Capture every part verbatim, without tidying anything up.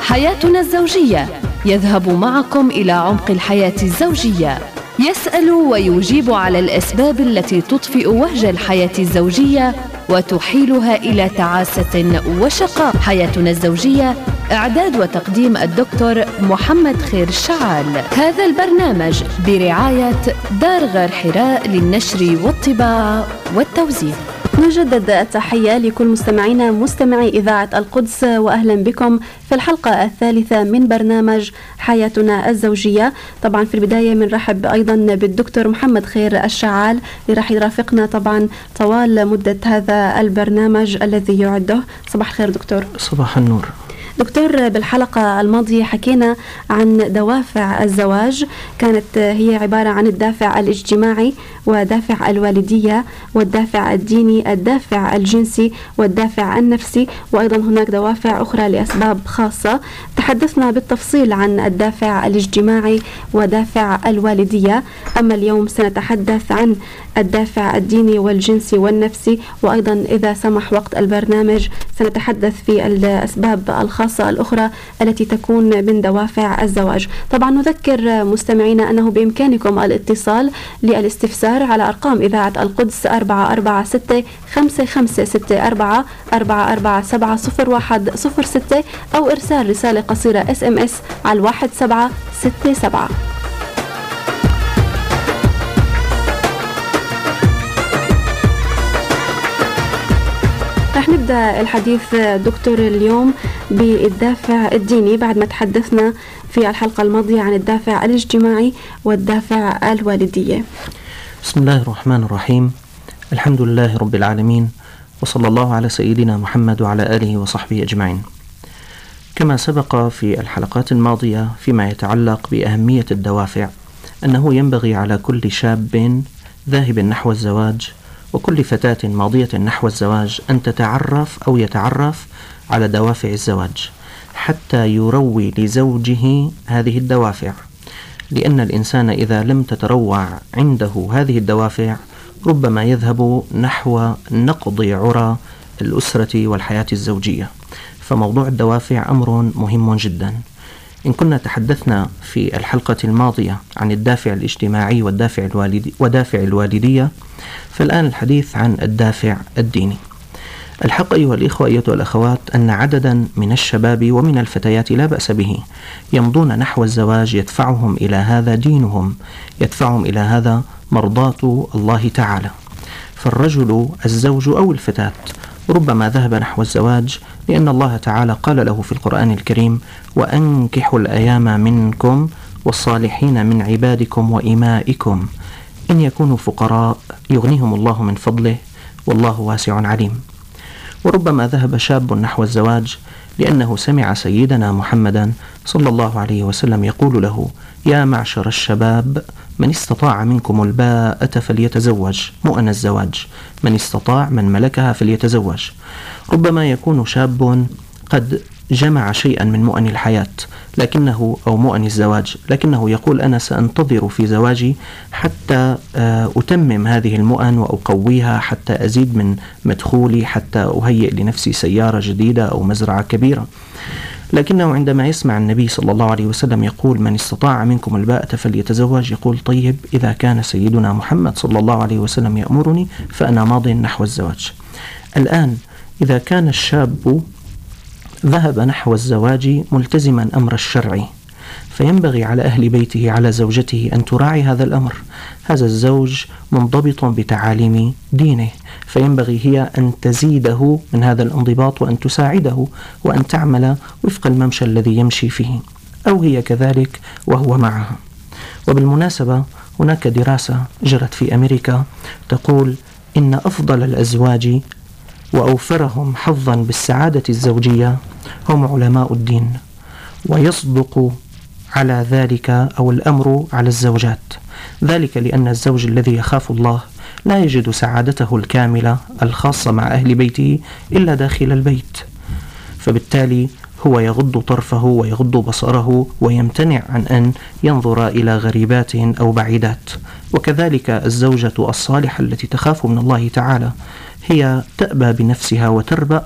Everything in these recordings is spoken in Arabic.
حياتنا الزوجية يذهب معكم إلى عمق الحياة الزوجية، يسأل ويجيب على الأسباب التي تطفئ وهج الحياة الزوجية وتحيلها إلى تعاسة وشقاء. حياتنا الزوجية، إعداد وتقديم الدكتور محمد خير الشعال. هذا البرنامج برعاية دار غار حراء للنشر والطباعة والتوزيع. نجدد التحية لكل مستمعينا مستمعي إذاعة القدس، وأهلا بكم في الحلقة الثالثة من برنامج حياتنا الزوجية. طبعا في البداية بنرحب أيضا بالدكتور محمد خير الشعال اللي راح يرافقنا طبعا طوال مدة هذا البرنامج الذي يعده. صباح الخير دكتور. صباح النور دكتور. بالحلقة الماضية حكينا عن دوافع الزواج، كانت هي عبارة عن الدافع الاجتماعي ودافع الوالدية والدافع الديني، الدافع الجنسي والدافع النفسي، وأيضا هناك دوافع أخرى لأسباب خاصة. تحدثنا بالتفصيل عن الدافع الاجتماعي ودافع الوالدية، أما اليوم سنتحدث عن الدافع الديني والجنسي والنفسي، وأيضا إذا سمح وقت البرنامج سنتحدث في الأسباب الخاصة الأخرى التي تكون من دوافع الزواج. طبعا نذكر مستمعينا أنه بإمكانكم الاتصال للاستفسار على أرقام إذاعة القدس أربعة أربعة ستة خمسة خمسة ستة أربعة أربعة أربعة سبعة صفر واحد صفر ستة أو إرسال رسالة قصيرة اس ام اس على الواحد سبعة ستة سبعة. رح نبدأ الحديث دكتور اليوم بالدافع الديني بعد ما تحدثنا في الحلقة الماضية عن الدافع الاجتماعي والدافع الوالدية. بسم الله الرحمن الرحيم، الحمد لله رب العالمين، وصلى الله على سيدنا محمد وعلى آله وصحبه أجمعين. كما سبق في الحلقات الماضية فيما يتعلق بأهمية الدوافع، أنه ينبغي على كل شاب ذاهب نحو الزواج وكل فتاة ماضية نحو الزواج أن تتعرف أو يتعرف على دوافع الزواج حتى يروي لزوجه هذه الدوافع، لأن الإنسان إذا لم تتروع عنده هذه الدوافع ربما يذهب نحو نقض عرى الأسرة والحياة الزوجية. فموضوع الدوافع أمر مهم جدا. إن كنا تحدثنا في الحلقة الماضية عن الدافع الاجتماعي والدافع الوالدي ودافع الوالدية، فالآن الحديث عن الدافع الديني. الحق أيها الإخوة أيتها الأخوات أن عددا من الشباب ومن الفتيات لا بأس به يمضون نحو الزواج، يدفعهم إلى هذا دينهم، يدفعهم إلى هذا مرضاة الله تعالى. فالرجل الزوج أو الفتاة ربما ذهب نحو الزواج لأن الله تعالى قال له في القرآن الكريم: وأنكحوا الأيام منكم والصالحين من عبادكم وإمائكم إن يكونوا فقراء يغنيهم الله من فضله والله واسع عليم. وربما ذهب شاب نحو الزواج لأنه سمع سيدنا محمدا صلى الله عليه وسلم يقول له: يا معشر الشباب من استطاع منكم الباءة فليتزوج، مؤن الزواج، من استطاع من ملكها فليتزوج. ربما يكون شاب قد جمع شيئا من مؤن الحياة لكنه أو مؤن الزواج، لكنه يقول: أنا سأنتظر في زواجي حتى أتمم هذه المؤن وأقويها، حتى أزيد من مدخولي، حتى أهيئ لنفسي سيارة جديدة أو مزرعة كبيرة. لكنه عندما يسمع النبي صلى الله عليه وسلم يقول: من استطاع منكم الباءة فليتزوج، يقول: طيب إذا كان سيدنا محمد صلى الله عليه وسلم يأمرني فأنا ماض نحو الزواج. الآن إذا كان الشاب ذهب نحو الزواج ملتزما أمر الشرع، فينبغي على أهل بيته على زوجته أن تراعي هذا الأمر. هذا الزوج منضبط بتعاليم دينه، فينبغي هي أن تزيده من هذا الانضباط وأن تساعده وأن تعمل وفق الممشى الذي يمشي فيه، أو هي كذلك وهو معها. وبالمناسبة هناك دراسة جرت في أمريكا تقول إن أفضل الأزواج وأوفرهم حظا بالسعادة الزوجية هم علماء الدين، ويصدق على ذلك أو الأمر على الزوجات، ذلك لأن الزوج الذي يخاف الله لا يجد سعادته الكاملة الخاصة مع أهل بيته إلا داخل البيت، فبالتالي هو يغض طرفه ويغض بصره ويمتنع عن أن ينظر إلى غريبات أو بعيدات. وكذلك الزوجة الصالحة التي تخاف من الله تعالى هي تأبى بنفسها وتربأ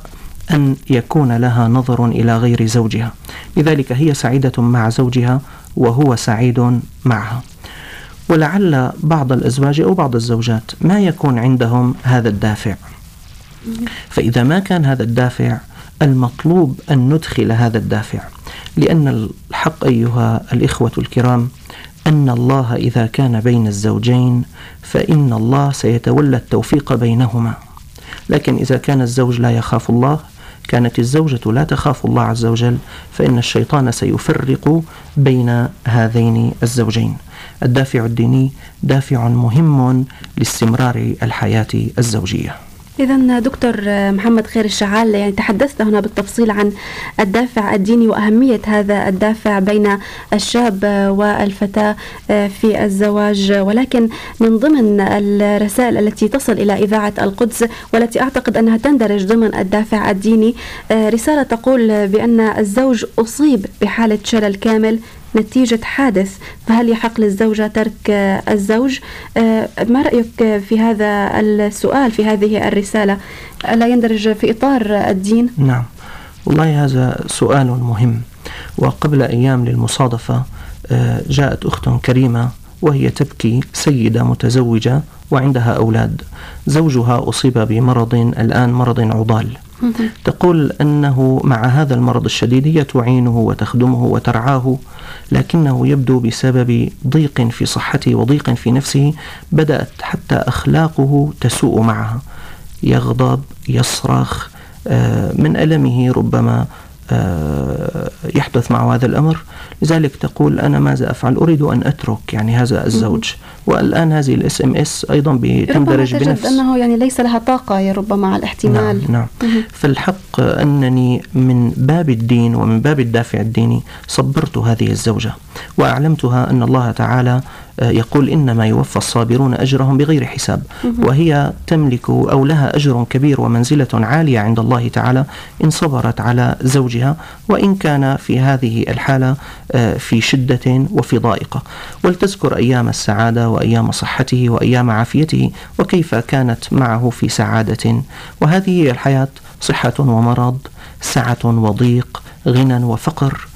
أن يكون لها نظر إلى غير زوجها، لذلك هي سعيدة مع زوجها وهو سعيد معها. ولعل بعض الأزواج أو بعض الزوجات ما يكون عندهم هذا الدافع، فإذا ما كان هذا الدافع المطلوب أن ندخل هذا الدافع، لأن الحق أيها الإخوة الكرام أن الله إذا كان بين الزوجين فإن الله سيتولى التوفيق بينهما. لكن إذا كان الزوج لا يخاف الله، كانت الزوجة لا تخاف الله عز وجل، فإن الشيطان سيفرق بين هذين الزوجين. الدافع الديني دافع مهم لاستمرار الحياة الزوجية. إذن دكتور محمد خير الشعال، يعني تحدثت هنا بالتفصيل عن الدافع الديني وأهمية هذا الدافع بين الشاب والفتاة في الزواج، ولكن من ضمن الرسائل التي تصل إلى إذاعة القدس والتي أعتقد أنها تندرج ضمن الدافع الديني رسالة تقول بأن الزوج أصيب بحالة شلل كامل نتيجة حادث، فهل يحق للزوجة ترك الزوج؟ ما رأيك في هذا السؤال، في هذه الرسالة؟ ألا يندرج في إطار الدين؟ نعم، والله هذا سؤال مهم. وقبل أيام للمصادفة جاءت أخت كريمة وهي تبكي، سيدة متزوجة وعندها أولاد، زوجها أصيب بمرض الآن مرض عضال، تقول أنه مع هذا المرض الشديد هي تعينه وتخدمه وترعاه، لكنه يبدو بسبب ضيق في صحته وضيق في نفسه بدأت حتى أخلاقه تسوء معها، يغضب، يصرخ من ألمه، ربما يحدث معه هذا الأمر. لذلك تقول أنا ماذا أفعل؟ أريد أن أترك يعني هذا الزوج. والآن هذه الاس ام اس أيضا بتندرج بنفس أنه يعني ليس لها طاقة يا ربما على الاحتمال. نعم, نعم. فالحق أنني من باب الدين ومن باب الدافع الديني صبرت هذه الزوجة وأعلمتها أن الله تعالى يقول إنما يوفى الصابرون أجرهم بغير حساب، وهي تملك أو لها أجر كبير ومنزلة عالية عند الله تعالى إن صبرت على زوجها، وإن كان في هذه الحالة في شدة وفي ضائقة. ولتذكر أيام السعادة وأيام صحته وأيام عافيته وكيف كانت معه في سعادة. وهذه هي الحياة، صحة ومرض، سعة وضيق، غنى وفقر.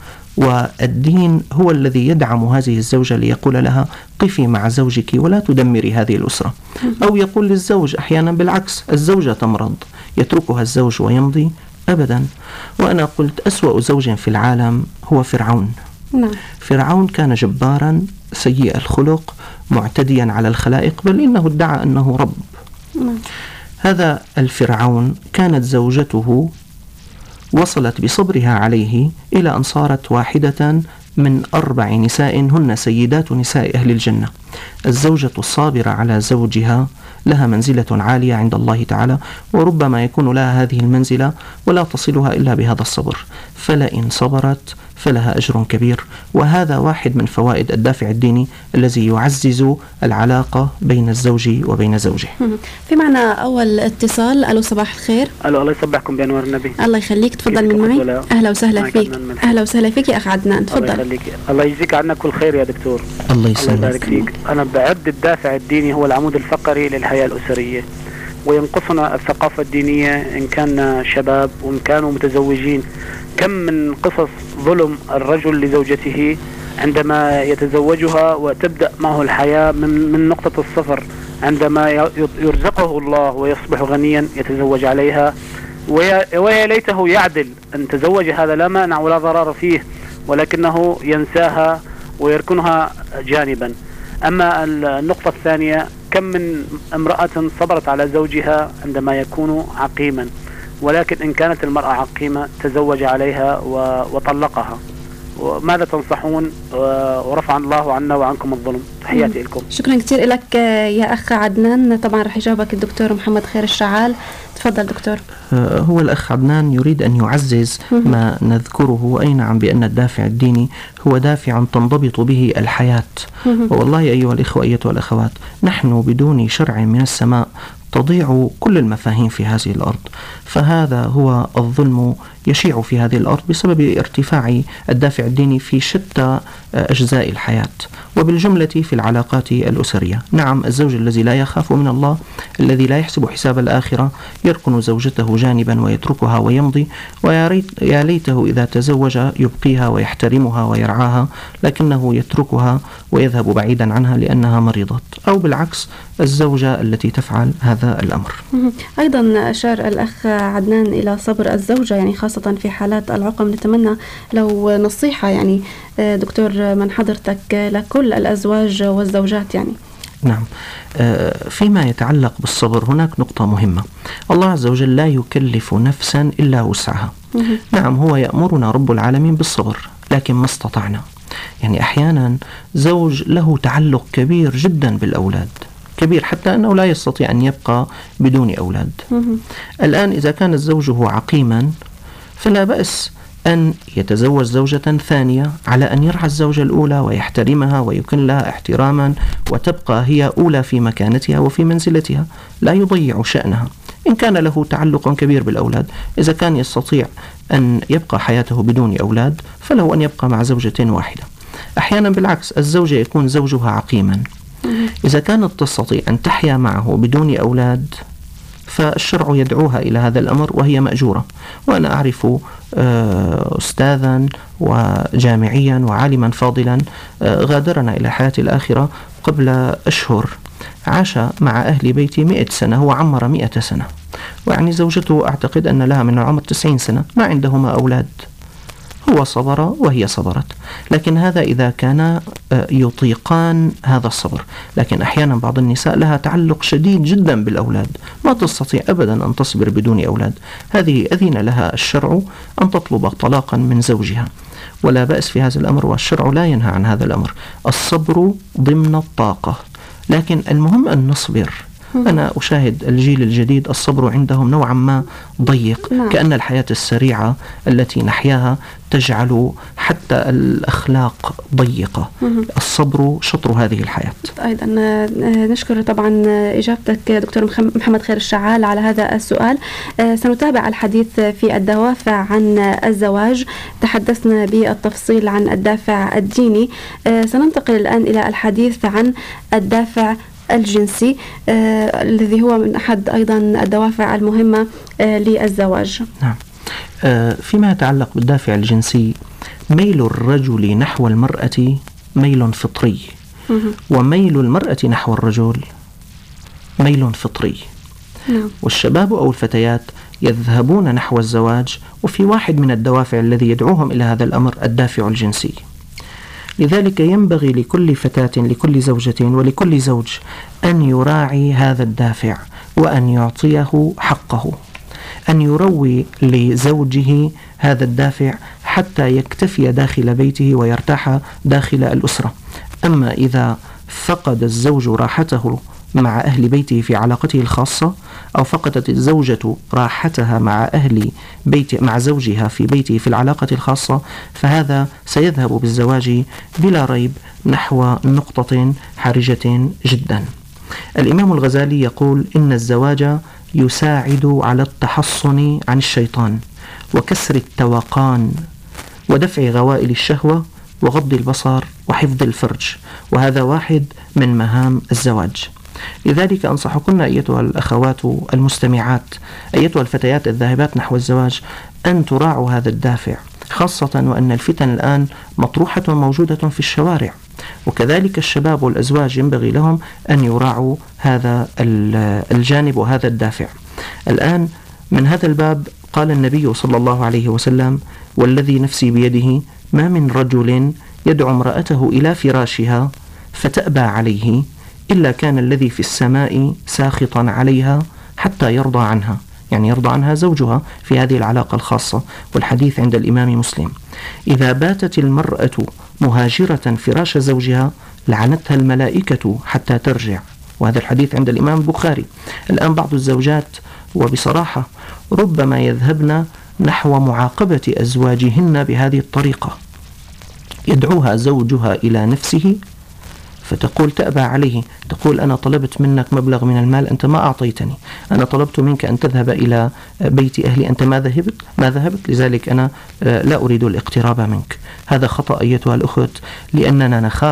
والدين هو الذي يدعم هذه الزوجة ليقول لها قفي مع زوجك ولا تدمري هذه الأسرة، أو يقول للزوج أحيانا بالعكس، الزوجة تمرض يتركها الزوج ويمضي؟ أبدا. وأنا قلت أسوأ زوج في العالم هو فرعون. نعم. فرعون كان جبارا سيء الخلق معتديا على الخلائق، بل إنه ادعى أنه رب. نعم. هذا الفرعون كانت زوجته وصلت بصبرها عليه إلى أن صارت واحدة من أربع نساء هن سيدات نساء أهل الجنة. الزوجة الصابرة على زوجها لها منزلة عالية عند الله تعالى، وربما يكون لها هذه المنزلة ولا تصلها إلا بهذا الصبر، فلئن صبرت فلها أجر كبير. وهذا واحد من فوائد الدافع الديني الذي يعزز العلاقة بين الزوج وبين زوجه. في معنا أول اتصال. ألو، صباح الخير. ألو، الله يصبحكم بأنوار النبي. الله يخليك، تفضل من معي. أهلا وسهلا فيك. أهلا وسهلا فيك يا أخ عدنان، تفضل. الله يخليك، الله يجزيك عنا كل خير يا دكتور. الله يسلمك فيك. أنا بعد الدافع الديني هو العمود الفقري للحياة الأسرية، وينقصنا الثقافة الدينية إن كان شباب وإن كانوا متزوجين. كم من قصص ظلم الرجل لزوجته عندما يتزوجها وتبدأ معه الحياة من من نقطة الصفر، عندما يرزقه الله ويصبح غنيا يتزوج عليها، ويا ليته يعدل أن تزوج هذا لا مانع ولا ضرر فيه، ولكنه ينساها ويركنها جانبا. أما النقطة الثانية، كم من امرأة صبرت على زوجها عندما يكون عقيما، ولكن إن كانت المرأة عقيمة تزوج عليها وطلقها. وماذا تنصحون؟ ورفع الله عنا وعنكم الظلم. تحياتي لكم. شكرا كثير لك يا أخ عدنان. طبعا رح يجاوبك الدكتور محمد خير الشعال. تفضل دكتور. هو الأخ عدنان يريد أن يعزز ما نذكره، أي نعم، بأن الدافع الديني هو دافع تنضبط به الحياة. والله أيها الإخوة أيتها الأخوات، نحن بدون شرع من السماء تضيع كل المفاهيم في هذه الأرض، فهذا هو الظلم يشيع في هذه الأرض بسبب ارتفاع الدافع الديني في شتى أجزاء الحياة وبالجملة في العلاقات الأسرية. نعم، الزوج الذي لا يخاف من الله، الذي لا يحسب حساب الآخرة، يركن زوجته جانبا ويتركها ويمضي، ويا ليته إذا تزوج يبقيها ويحترمها ويرعاها، لكنه يتركها ويذهب بعيدا عنها لأنها مريضة، أو بالعكس الزوجة التي تفعل هذا الأمر. أيضا أشار الأخ عدنان إلى صبر الزوجة، يعني خاصة في حالات العقم. نتمنى لو نصيحة يعني دكتور من حضرتك لكل الأزواج والزوجات يعني. نعم، فيما يتعلق بالصبر هناك نقطة مهمة. الله عز وجل لا يكلف نفسا إلا وسعها. نعم، هو يأمرنا رب العالمين بالصبر، لكن ما استطعنا. يعني أحيانا زوج له تعلق كبير جدا بالأولاد، كبير حتى أنه لا يستطيع أن يبقى بدون أولاد. الآن إذا كان الزوج هو عقيما فلا بأس أن يتزوج زوجة ثانية على أن يرعى الزوجة الأولى ويحترمها ويكن لها احتراما، وتبقى هي أولى في مكانتها وفي منزلتها، لا يضيع شأنها إن كان له تعلق كبير بالأولاد. إذا كان يستطيع أن يبقى حياته بدون أولاد فله أن يبقى مع زوجة واحدة. أحيانا بالعكس الزوجة يكون زوجها عقيما، إذا كانت تستطيع أن تحيا معه بدون أولاد فالشرع يدعوها إلى هذا الأمر وهي مأجورة. وأنا أعرف أستاذا وجامعيا وعالما فاضلا غادرنا إلى حياة الآخرة قبل أشهر، عاش مع أهل بيتي مئة سنة، هو عمر مئة سنة، ويعني زوجته أعتقد أن لها من العمر تسعين سنة، ما عندهما أولاد. هو صبر وهي صبرت، لكن هذا إذا كان يطيقان هذا الصبر. لكن أحيانا بعض النساء لها تعلق شديد جدا بالأولاد، ما تستطيع أبدا أن تصبر بدون أولاد. هذه أذن لها الشرع أن تطلب طلاقا من زوجها، ولا بأس في هذا الأمر، والشرع لا ينهى عن هذا الأمر. الصبر ضمن الطاقة، لكن المهم أن نصبر. أنا أشاهد الجيل الجديد الصبر عندهم نوعا ما ضيق، نعم. كأن الحياة السريعة التي نحياها تجعل حتى الأخلاق ضيقة. الصبر شطر هذه الحياة. أيضا نشكر طبعا إجابتك دكتور محمد خير الشعال على هذا السؤال. سنتابع الحديث في الدوافع عن الزواج، تحدثنا بالتفصيل عن الدافع الديني. سننتقل الآن إلى الحديث عن الدافع الجنسي آه، الذي هو من أحد أيضا الدوافع المهمة آه، للزواج. نعم، آه، فيما يتعلق بالدافع الجنسي، ميل الرجل نحو المرأة ميل فطري، وميل المرأة نحو الرجل ميل فطري. نعم. والشباب أو الفتيات يذهبون نحو الزواج، وفي واحد من الدوافع الذي يدعوهم إلى هذا الأمر الدافع الجنسي. لذلك ينبغي لكل فتاة، لكل زوجة ولكل زوج أن يراعي هذا الدافع وأن يعطيه حقه، أن يروي لزوجه هذا الدافع حتى يكتفي داخل بيته ويرتاح داخل الأسرة. أما إذا فقد الزوج راحته مع أهل بيته في علاقته الخاصة، أو فقدت الزوجة راحتها مع أهل بيت مع زوجها في بيته في العلاقة الخاصة، فهذا سيذهب بالزواج بلا ريب نحو نقطة حرجة جدا. الإمام الغزالي يقول إن الزواج يساعد على التحصن عن الشيطان وكسر التوقان ودفع غوائل الشهوة وغض البصر وحفظ الفرج، وهذا واحد من مهام الزواج. لذلك أنصحكن أيتها الأخوات المستمعات، أيتها الفتيات الذاهبات نحو الزواج، أن تراعوا هذا الدافع، خاصة وأن الفتن الآن مطروحة موجودة في الشوارع. وكذلك الشباب والأزواج ينبغي لهم أن يراعوا هذا الجانب وهذا الدافع. الآن من هذا الباب قال النبي صلى الله عليه وسلم: والذي نفسي بيده ما من رجل يدعو امرأته إلى فراشها فتأبى عليه إلا كان الذي في السماء ساخطا عليها حتى يرضى عنها، يعني يرضى عنها زوجها في هذه العلاقة الخاصة. والحديث عند الإمام مسلم: إذا باتت المرأة مهاجرة فراش زوجها لعنتها الملائكة حتى ترجع، وهذا الحديث عند الإمام البخاري. الآن بعض الزوجات وبصراحة ربما يذهبن نحو معاقبة أزواجهن بهذه الطريقة، يدعوها زوجها إلى نفسه فتقول تأبى عليه، تقول أنا طلبت منك مبلغ من المال أنت ما أعطيتني، أنا طلبت منك أن تذهب إلى بيت أهلي أنت ما ذهبت ما ذهبت لذلك أنا لا أريد الاقتراب منك. هذا خطأ أيتها الأخوة، لأننا نخاف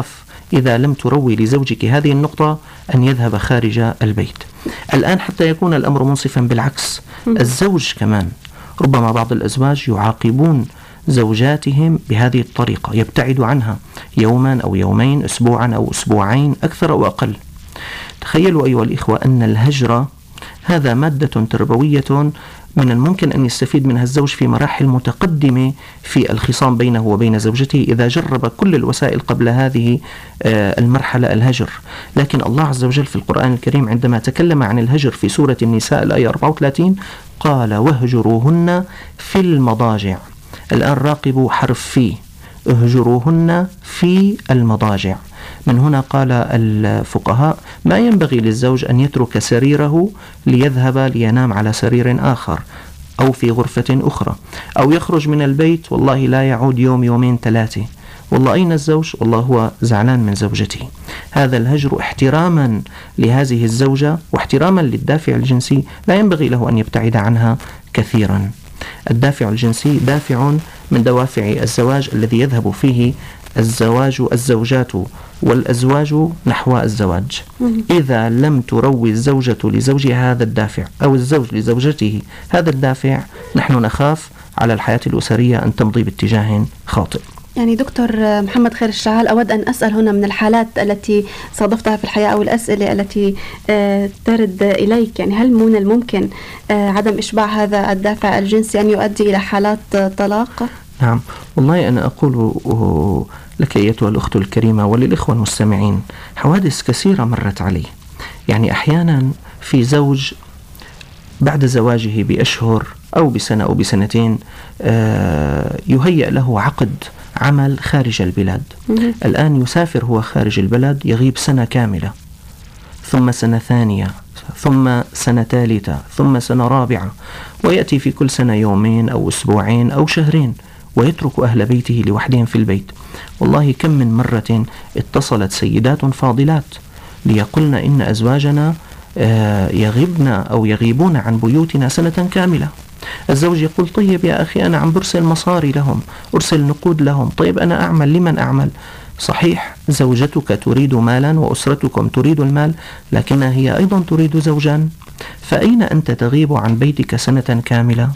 إذا لم تروي لزوجك هذه النقطة أن يذهب خارج البيت. الآن حتى يكون الأمر منصفا بالعكس، الزوج كمان ربما بعض الأزواج يعاقبون زوجاتهم بهذه الطريقة، يبتعد عنها يوما أو يومين، أسبوعا أو أسبوعين، أكثر أو أقل. تخيلوا أيها الإخوة أن الهجر هذا مادة تربوية من الممكن أن يستفيد منها الزوج في مراحل متقدمة في الخصام بينه وبين زوجته إذا جرب كل الوسائل قبل هذه المرحلة الهجر. لكن الله عز وجل في القرآن الكريم عندما تكلم عن الهجر في سورة النساء الآية أربعة وثلاثين قال واهجروهن في المضاجع. الآن راقبوا حرف في، اهجروهن في المضاجع. من هنا قال الفقهاء ما ينبغي للزوج أن يترك سريره ليذهب لينام على سرير آخر أو في غرفة أخرى، أو يخرج من البيت والله لا يعود يوم يومين ثلاثة، والله أين الزوج؟ والله هو زعلان من زوجته. هذا الهجر احتراما لهذه الزوجة واحتراما للدافع الجنسي لا ينبغي له أن يبتعد عنها كثيرا. الدافع الجنسي دافع من دوافع الزواج الذي يذهب فيه الزواج الزوجات والأزواج نحو الزواج. إذا لم تروي الزوجة لزوجها هذا الدافع أو الزوج لزوجته هذا الدافع، نحن نخاف على الحياة الأسرية أن تمضي باتجاه خاطئ. يعني دكتور محمد خير الشعال، أود أن أسأل هنا من الحالات التي صادفتها في الحياة أو الأسئلة التي ترد إليك، يعني هل من الممكن عدم إشباع هذا الدافع الجنسي أن يؤدي إلى حالات طلاق؟ نعم، والله أنا أقول لك أيتها الأخت الكريمة وللإخوة المستمعين حوادث كثيرة مرت علي. يعني أحيانا في زوج بعد زواجه بأشهر أو بسنة أو بسنتين يهيأ له عقد عمل خارج البلاد. الآن يسافر هو خارج البلد، يغيب سنة كاملة، ثم سنة ثانية، ثم سنة ثالثة، ثم سنة رابعة، ويأتي في كل سنة يومين أو أسبوعين أو شهرين، ويترك أهل بيته لوحدهم في البيت. والله كم من مرة اتصلت سيدات فاضلات ليقولن إن أزواجنا يغيبن أو يغيبون عن بيوتنا سنة كاملة. الزوج يقول طيب يا أخي أنا عم برسل مصاري لهم، أرسل نقود لهم، طيب أنا أعمل لمن أعمل؟ صحيح زوجتك تريد مالا وأسرتكم تريد المال، لكنها هي أيضا تريد زوجا، فأين أنت تغيب عن بيتك سنة كاملة؟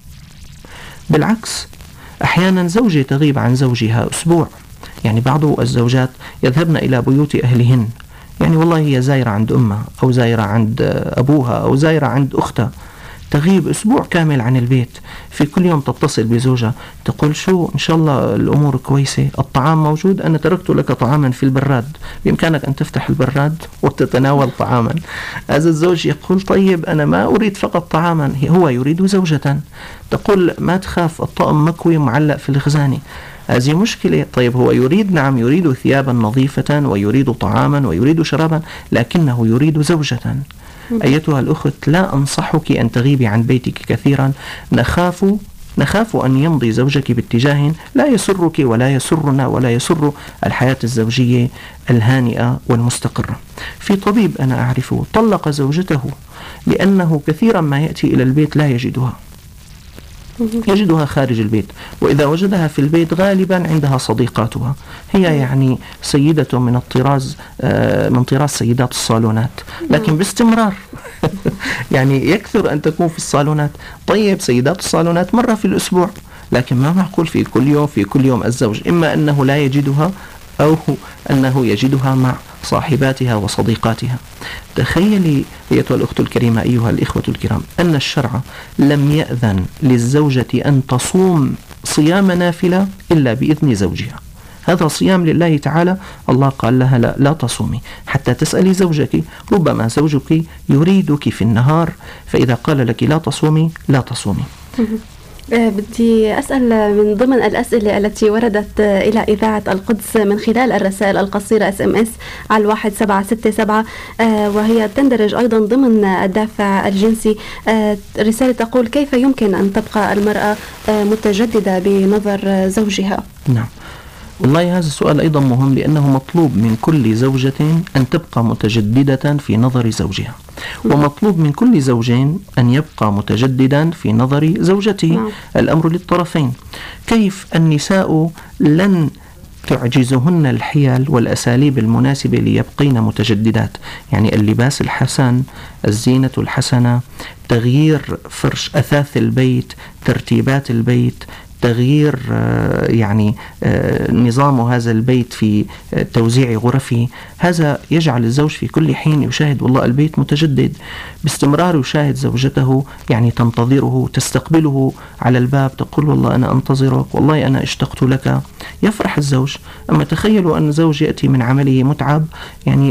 بالعكس أحيانا زوجة تغيب عن زوجها أسبوع. يعني بعض الزوجات يذهبن إلى بيوت أهلهن، يعني والله هي زايرة عند أمها أو زايرة عند أبوها أو زايرة عند أختها، تغيب أسبوع كامل عن البيت. في كل يوم تتصل بزوجها تقول شو إن شاء الله الأمور كويسة، الطعام موجود، أنا تركت لك طعاما في البراد، بإمكانك أن تفتح البراد وتتناول طعاما. هذا الزوج يقول طيب أنا ما أريد فقط طعاما، هو يريد زوجة. تقول ما تخاف الطقم مكوي معلق في الخزانة. هذه مشكلة. طيب هو يريد، نعم يريد ثيابا نظيفة ويريد طعاما ويريد شرابا، لكنه يريد زوجة. أيتها الأخت لا أنصحك أن تغيبي عن بيتك كثيرا، نخاف نخاف أن يمضي زوجك باتجاه لا يسرك ولا يسرنا ولا يسر الحياة الزوجية الهانئة والمستقرة. في طبيب أنا أعرفه طلق زوجته لأنه كثيرا ما يأتي إلى البيت لا يجدها، يجدها خارج البيت، وإذا وجدها في البيت غالبا عندها صديقاتها، هي يعني سيدة من الطراز من طراز سيدات الصالونات، لكن باستمرار يعني يكثر أن تكون في الصالونات. طيب سيدات الصالونات مرة في الأسبوع، لكن ما معقول في كل يوم في كل يوم. الزوج إما أنه لا يجدها أو أنه يجدها مع صاحباتها وصديقاتها. تخيلي أيتها الأخت الكريمة أيها الإخوة الكرام أن الشرع لم يأذن للزوجة أن تصوم صيام نافلة إلا بإذن زوجها. هذا صيام لله تعالى، الله قال لها لا, لا تصومي حتى تسألي زوجك. ربما زوجك يريدك في النهار، فإذا قال لك لا تصومي لا تصومي. بدي أسأل من ضمن الأسئلة التي وردت إلى إذاعة القدس من خلال الرسائل القصيرة اس ام اس على الواحد سبعة ستة سبعة، وهي تندرج أيضا ضمن الدافع الجنسي. رسالة تقول كيف يمكن أن تبقى المرأة متجددة بنظر زوجها؟ نعم والله هذا السؤال أيضا مهم، لأنه مطلوب من كل زوجة أن تبقى متجددة في نظر زوجها، ومطلوب من كل زوج أن يبقى متجددا في نظر زوجته. الأمر للطرفين. كيف النساء لن تعجزهن الحيل والأساليب المناسبة ليبقين متجددات. يعني اللباس الحسن، الزينة الحسنة، تغيير فرش أثاث البيت، ترتيبات البيت، تغيير يعني نظام هذا البيت في توزيع غرفه، هذا يجعل الزوج في كل حين يشاهد والله البيت متجدد، باستمرار يشاهد زوجته يعني تنتظره، تستقبله على الباب، تقول والله أنا أنتظرك، والله أنا اشتقت لك، يفرح الزوج. أما تخيلوا أن زوج يأتي من عمله متعب، يعني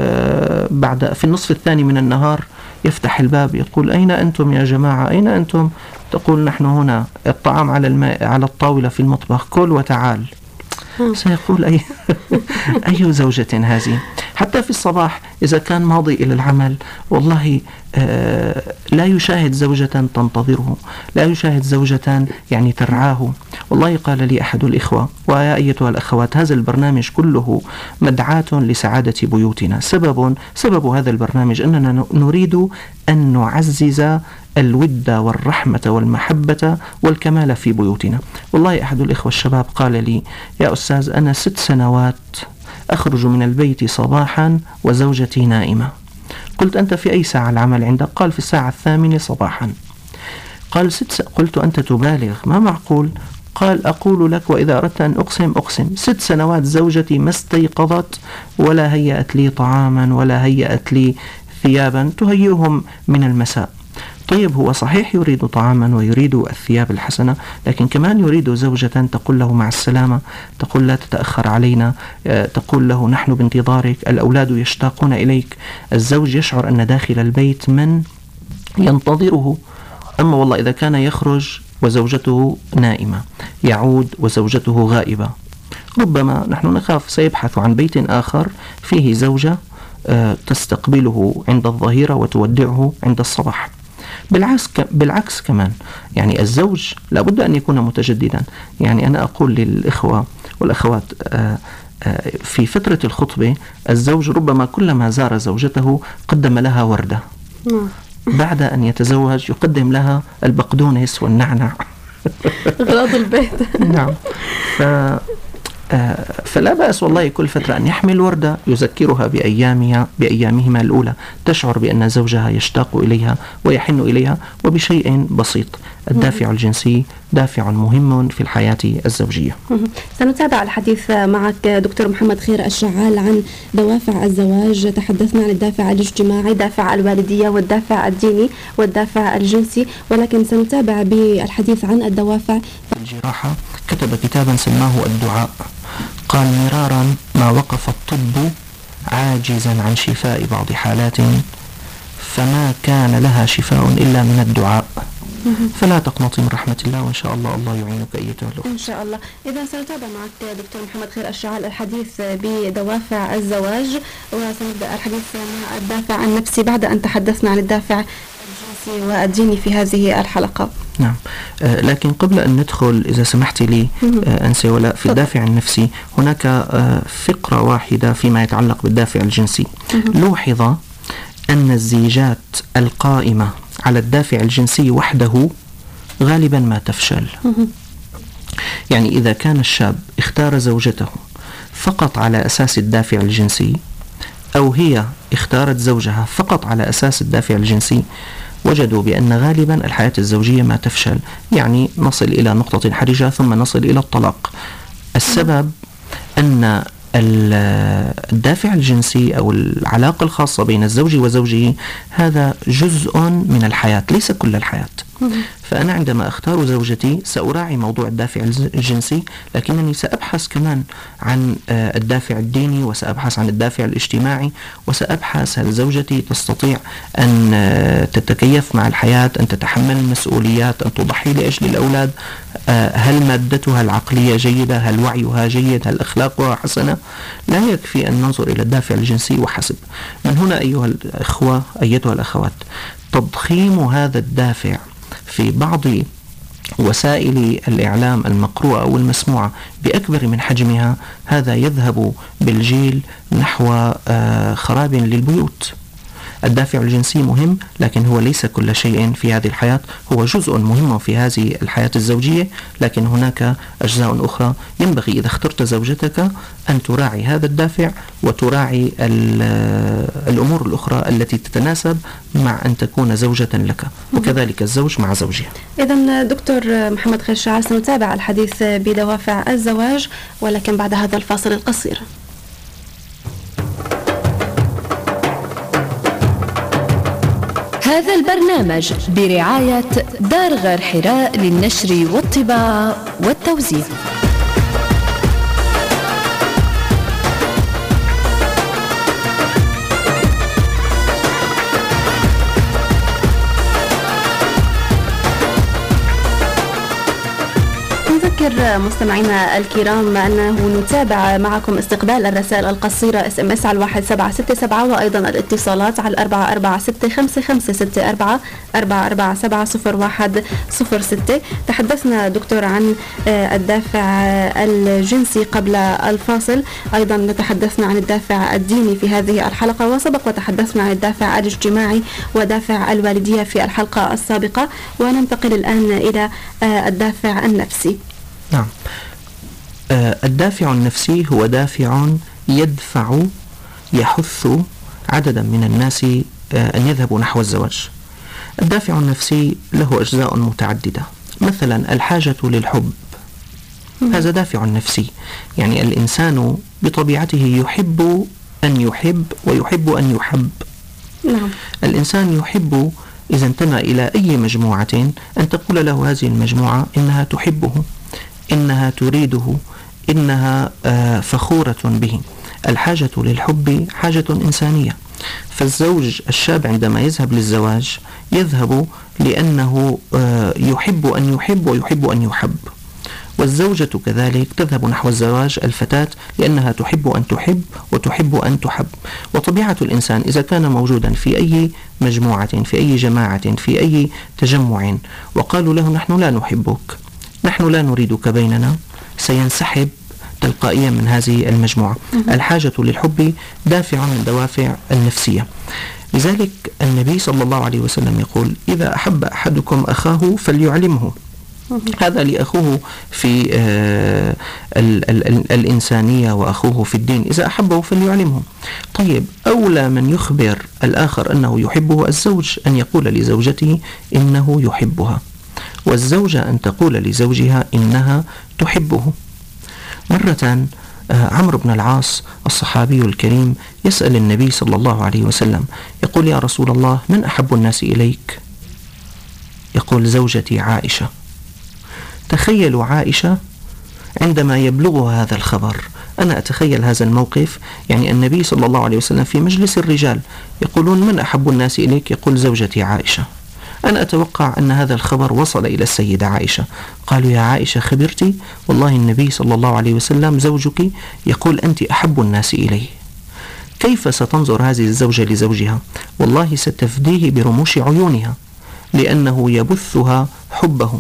بعد في النصف الثاني من النهار يفتح الباب يقول أين أنتم يا جماعة، أين أنتم؟ تقول نحن هنا، الطعام على الماء على الطاولة في المطبخ، كل وتعال. سيقول أي أي زوجة هذه؟ حتى في الصباح إذا كان ماضي إلى العمل والله آه لا يشاهد زوجة تنتظره، لا يشاهد زوجة يعني ترعاه. والله قال لي أحد الإخوة، ويا أيتها الأخوات هذا البرنامج كله مدعاة لسعادة بيوتنا. سبب سبب هذا البرنامج أننا نريد أن نعزز الود والرحمة والمحبة والكمال في بيوتنا. والله أحد الإخوة الشباب قال لي يا أستاذ أنا ست سنوات أخرج من البيت صباحا وزوجتي نائمة. قلت أنت في أي ساعة العمل عندك؟ قال في الساعة الثامنة صباحا. قال ست س... قلت أنت تبالغ، ما معقول. قال أقول لك وإذا أردت أن أقسم أقسم، ست سنوات زوجتي ما استيقظت ولا هيأت لي طعاما ولا هيأت لي ثيابا تهيئهم من المساء. طيب هو صحيح يريد طعاما ويريد الثياب الحسنة، لكن كمان يريد زوجة تقول له مع السلامة، تقول لا تتأخر علينا، تقول له نحن بانتظارك، الأولاد يشتاقون إليك. الزوج يشعر أن داخل البيت من ينتظره. أما والله إذا كان يخرج وزوجته نائمة، يعود وزوجته غائبة، ربما نحن نخاف سيبحث عن بيت آخر فيه زوجة تستقبله عند الظهيرة وتودعه عند الصباح. بالعكس بالعكس كمان يعني الزوج لابد أن يكون متجددا. يعني أنا أقول للإخوة والأخوات في فترة الخطبة الزوج ربما كلما زار زوجته قدم لها وردة، بعد أن يتزوج يقدم لها البقدونس والنعنع أغراض البيت. نعم. ف فلا بأس والله كل فترة أن يحمل وردة يذكرها بأيامها بأيامهما الأولى، تشعر بأن زوجها يشتاق إليها ويحن إليها. وبشيء بسيط، الدافع الجنسي دافع مهم في الحياة الزوجية. سنتابع الحديث معك دكتور محمد خير الشعال عن دوافع الزواج. تحدثنا عن الدافع الاجتماعي، الدافع الوالدية، والدافع الديني، والدافع الجنسي، ولكن سنتابع بالحديث عن الدوافع. الجراحة كتب كتابا سماه الدعاء، قال مرارا ما وقف الطب عاجزا عن شفاء بعض حالات فما كان لها شفاء إلا من الدعاء، فلا تقنطي من رحمة الله وإن شاء الله الله يعينك أيتها الأخت. إن شاء الله. إذا سنتابع معك دكتور محمد خير الشعال الحديث بدوافع الزواج، وسنبدأ الحديث مع الدافع النفسي بعد أن تحدثنا عن الدافع الجنسي والديني في هذه الحلقة. نعم. آه لكن قبل أن ندخل إذا سمحت لي آه أنسي ولا في الدافع النفسي هناك آه فقرة واحدة فيما يتعلق بالدافع الجنسي. لوحظ أن الزيجات القائمة على الدافع الجنسي وحده غالبا ما تفشل. يعني إذا كان الشاب اختار زوجته فقط على أساس الدافع الجنسي، أو هي اختارت زوجها فقط على أساس الدافع الجنسي، وجدوا بأن غالبا الحياة الزوجية ما تفشل، يعني نصل إلى نقطة حرجة ثم نصل إلى الطلاق. السبب أن الدافع الجنسي أو العلاقة الخاصة بين الزوج وزوجه هذا جزء من الحياة ليس كل الحياة. فأنا عندما أختار زوجتي سأراعي موضوع الدافع الجنسي، لكنني سأبحث كمان عن الدافع الديني، وسأبحث عن الدافع الاجتماعي، وسأبحث هل زوجتي تستطيع أن تتكيف مع الحياة، أن تتحمل المسؤوليات، أن تضحي لأجل الأولاد، هل مادتها العقلية جيدة، هل وعيها جيد، هل أخلاقها حسنة. لا يكفي أن ننظر إلى الدافع الجنسي وحسب. من هنا أيها الأخوة أيتها الأخوات تضخيم هذا الدافع في بعض وسائل الإعلام المقروءة أو المسموعة بأكبر من حجمها، هذا يذهب بالجيل نحو خراب للبيوت. الدافع الجنسي مهم، لكن هو ليس كل شيء في هذه الحياة، هو جزء مهم في هذه الحياة الزوجية، لكن هناك أجزاء أخرى ينبغي إذا اخترت زوجتك أن تراعي هذا الدافع وتراعي الأمور الأخرى التي تتناسب مع أن تكون زوجة لك، وكذلك الزوج مع زوجها. إذن دكتور محمد خير شعال، سنتابع الحديث بدوافع الزواج ولكن بعد هذا الفاصل القصير. هذا البرنامج برعاية دار غار حراء للنشر والطباعة والتوزيع. نذكر مستمعينا الكرام أنه نتابع معكم استقبال الرسائل القصيرة اس ام اس على الواحد سبعة ستة سبعة، وأيضا الاتصالات على الأربعة أربعة ستة خمسة خمسة ستة أربعة أربعة أربعة سبعة صفر واحد صفر ستة. تحدثنا دكتور عن الدافع الجنسي قبل الفاصل، أيضا تحدثنا عن الدافع الديني في هذه الحلقة، وسبق وتحدثنا عن الدافع الاجتماعي ودافع الوالدية في الحلقة السابقة، وننتقل الآن إلى الدافع النفسي. نعم. آه الدافع النفسي هو دافع يدفع يحث عددا من الناس آه أن يذهبوا نحو الزواج. الدافع النفسي له أجزاء متعددة، مثلا الحاجة للحب، هذا دافع نفسي، يعني الإنسان بطبيعته يحب أن يحب ويحب أن يحب. نعم. الإنسان يحب إذا انتمى إلى أي مجموعة أن تقول له هذه المجموعة إنها تحبه، إنها تريده، إنها آه فخورة به. الحاجة للحب حاجة إنسانية، فالزوج الشاب عندما يذهب للزواج يذهب لأنه آه يحب أن يحب ويحب أن يحب، والزوجة كذلك تذهب نحو الزواج الفتاة لأنها تحب أن تحب وتحب أن تحب. وطبيعة الإنسان إذا كان موجودا في أي مجموعة، في أي جماعة، في أي تجمع، وقالوا له نحن لا نحبك، نحن لا نريدك بيننا، سينسحب تلقائيا من هذه المجموعة. الحاجة للحب دافع من دوافع النفسية، لذلك النبي صلى الله عليه وسلم يقول إذا أحب أحدكم أخاه فليعلمه. هذا لأخوه في آه ال ال ال الإنسانية وأخوه في الدين، إذا أحبه فليعلمه. طيب، أولى من يخبر الآخر أنه يحبه الزوج أن يقول لزوجته إنه يحبها، والزوجة أن تقول لزوجها إنها تحبه. مرة آه عمرو بن العاص الصحابي الكريم يسأل النبي صلى الله عليه وسلم، يقول يا رسول الله من أحب الناس إليك؟ يقول زوجتي عائشة. تخيلوا عائشة عندما يبلغها هذا الخبر، أنا أتخيل هذا الموقف، يعني النبي صلى الله عليه وسلم في مجلس الرجال يقولون من أحب الناس إليك؟ يقول زوجتي عائشة. أنا أتوقع أن هذا الخبر وصل إلى السيدة عائشة، قالوا يا عائشة خبرتي؟ والله النبي صلى الله عليه وسلم زوجك يقول أنت أحب الناس إليه. كيف ستنظر هذه الزوجة لزوجها؟ والله ستفديه برموش عيونها، لأنه يبثها حبه.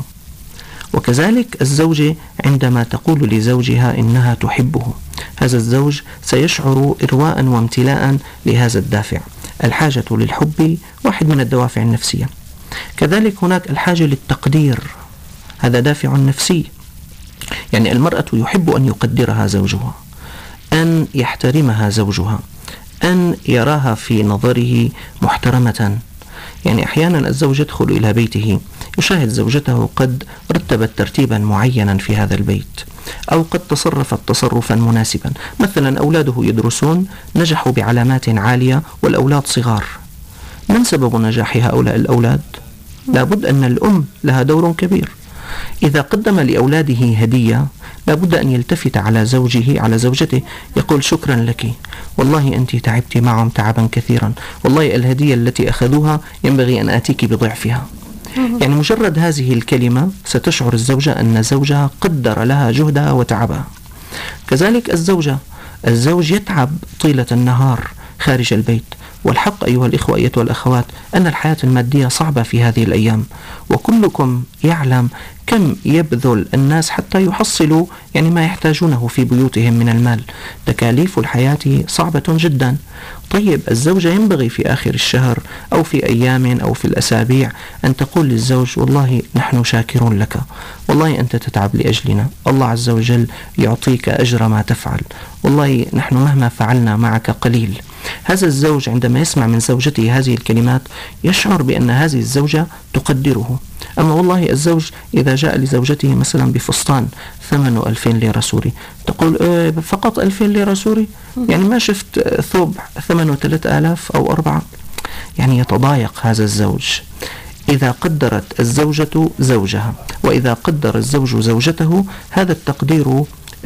وكذلك الزوجة عندما تقول لزوجها إنها تحبه، هذا الزوج سيشعر إرواء وامتلاء لهذا الدافع. الحاجة للحب واحد من الدوافع النفسية. كذلك هناك الحاجة للتقدير، هذا دافع نفسي، يعني المرأة يحب أن يقدرها زوجها، أن يحترمها زوجها، أن يراها في نظره محترمة. يعني أحيانا الزوج يدخل إلى بيته يشاهد زوجته قد رتبت ترتيبا معينا في هذا البيت، أو قد تصرفت تصرفا مناسبا. مثلا أولاده يدرسون، نجحوا بعلامات عالية والأولاد صغار، من سبب نجاح هؤلاء الأولاد؟ لابد أن الأم لها دور كبير. إذا قدم لأولاده هدية لابد أن يلتفت على زوجه على زوجته، يقول شكرا لك، والله أنت تعبت معهم تعبا كثيرا، والله الهدية التي أخذوها ينبغي أن آتيك بضعفها. يعني مجرد هذه الكلمة ستشعر الزوجة أن زوجها قدر لها جهدها وتعبها. كذلك الزوجة، الزوج يتعب طيلة النهار خارج البيت، والحق أيها الإخوة أيتها الأخوات أن الحياة المادية صعبة في هذه الأيام، وكلكم يعلم كم يبذل الناس حتى يحصلوا يعني ما يحتاجونه في بيوتهم من المال. تكاليف الحياة صعبة جدا. طيب الزوجة ينبغي في آخر الشهر أو في أيام أو في الأسابيع أن تقول للزوج والله نحن شاكرون لك، والله أنت تتعب لأجلنا، الله عز وجل يعطيك أجر ما تفعل، والله نحن مهما فعلنا معك قليل. هذا الزوج عندما يسمع من زوجته هذه الكلمات يشعر بأن هذه الزوجة تقدره. أما والله الزوج إذا جاء لزوجته مثلا بفستان ثمنه ألفين ليرة سوري، تقول إيه فقط ألفين ليرة سوري؟ يعني ما شفت ثوب ثمنه ثلاثة آلاف أو أربعة؟ يعني يتضايق هذا الزوج. إذا قدرت الزوجة زوجها وإذا قدر الزوج زوجته، هذا التقدير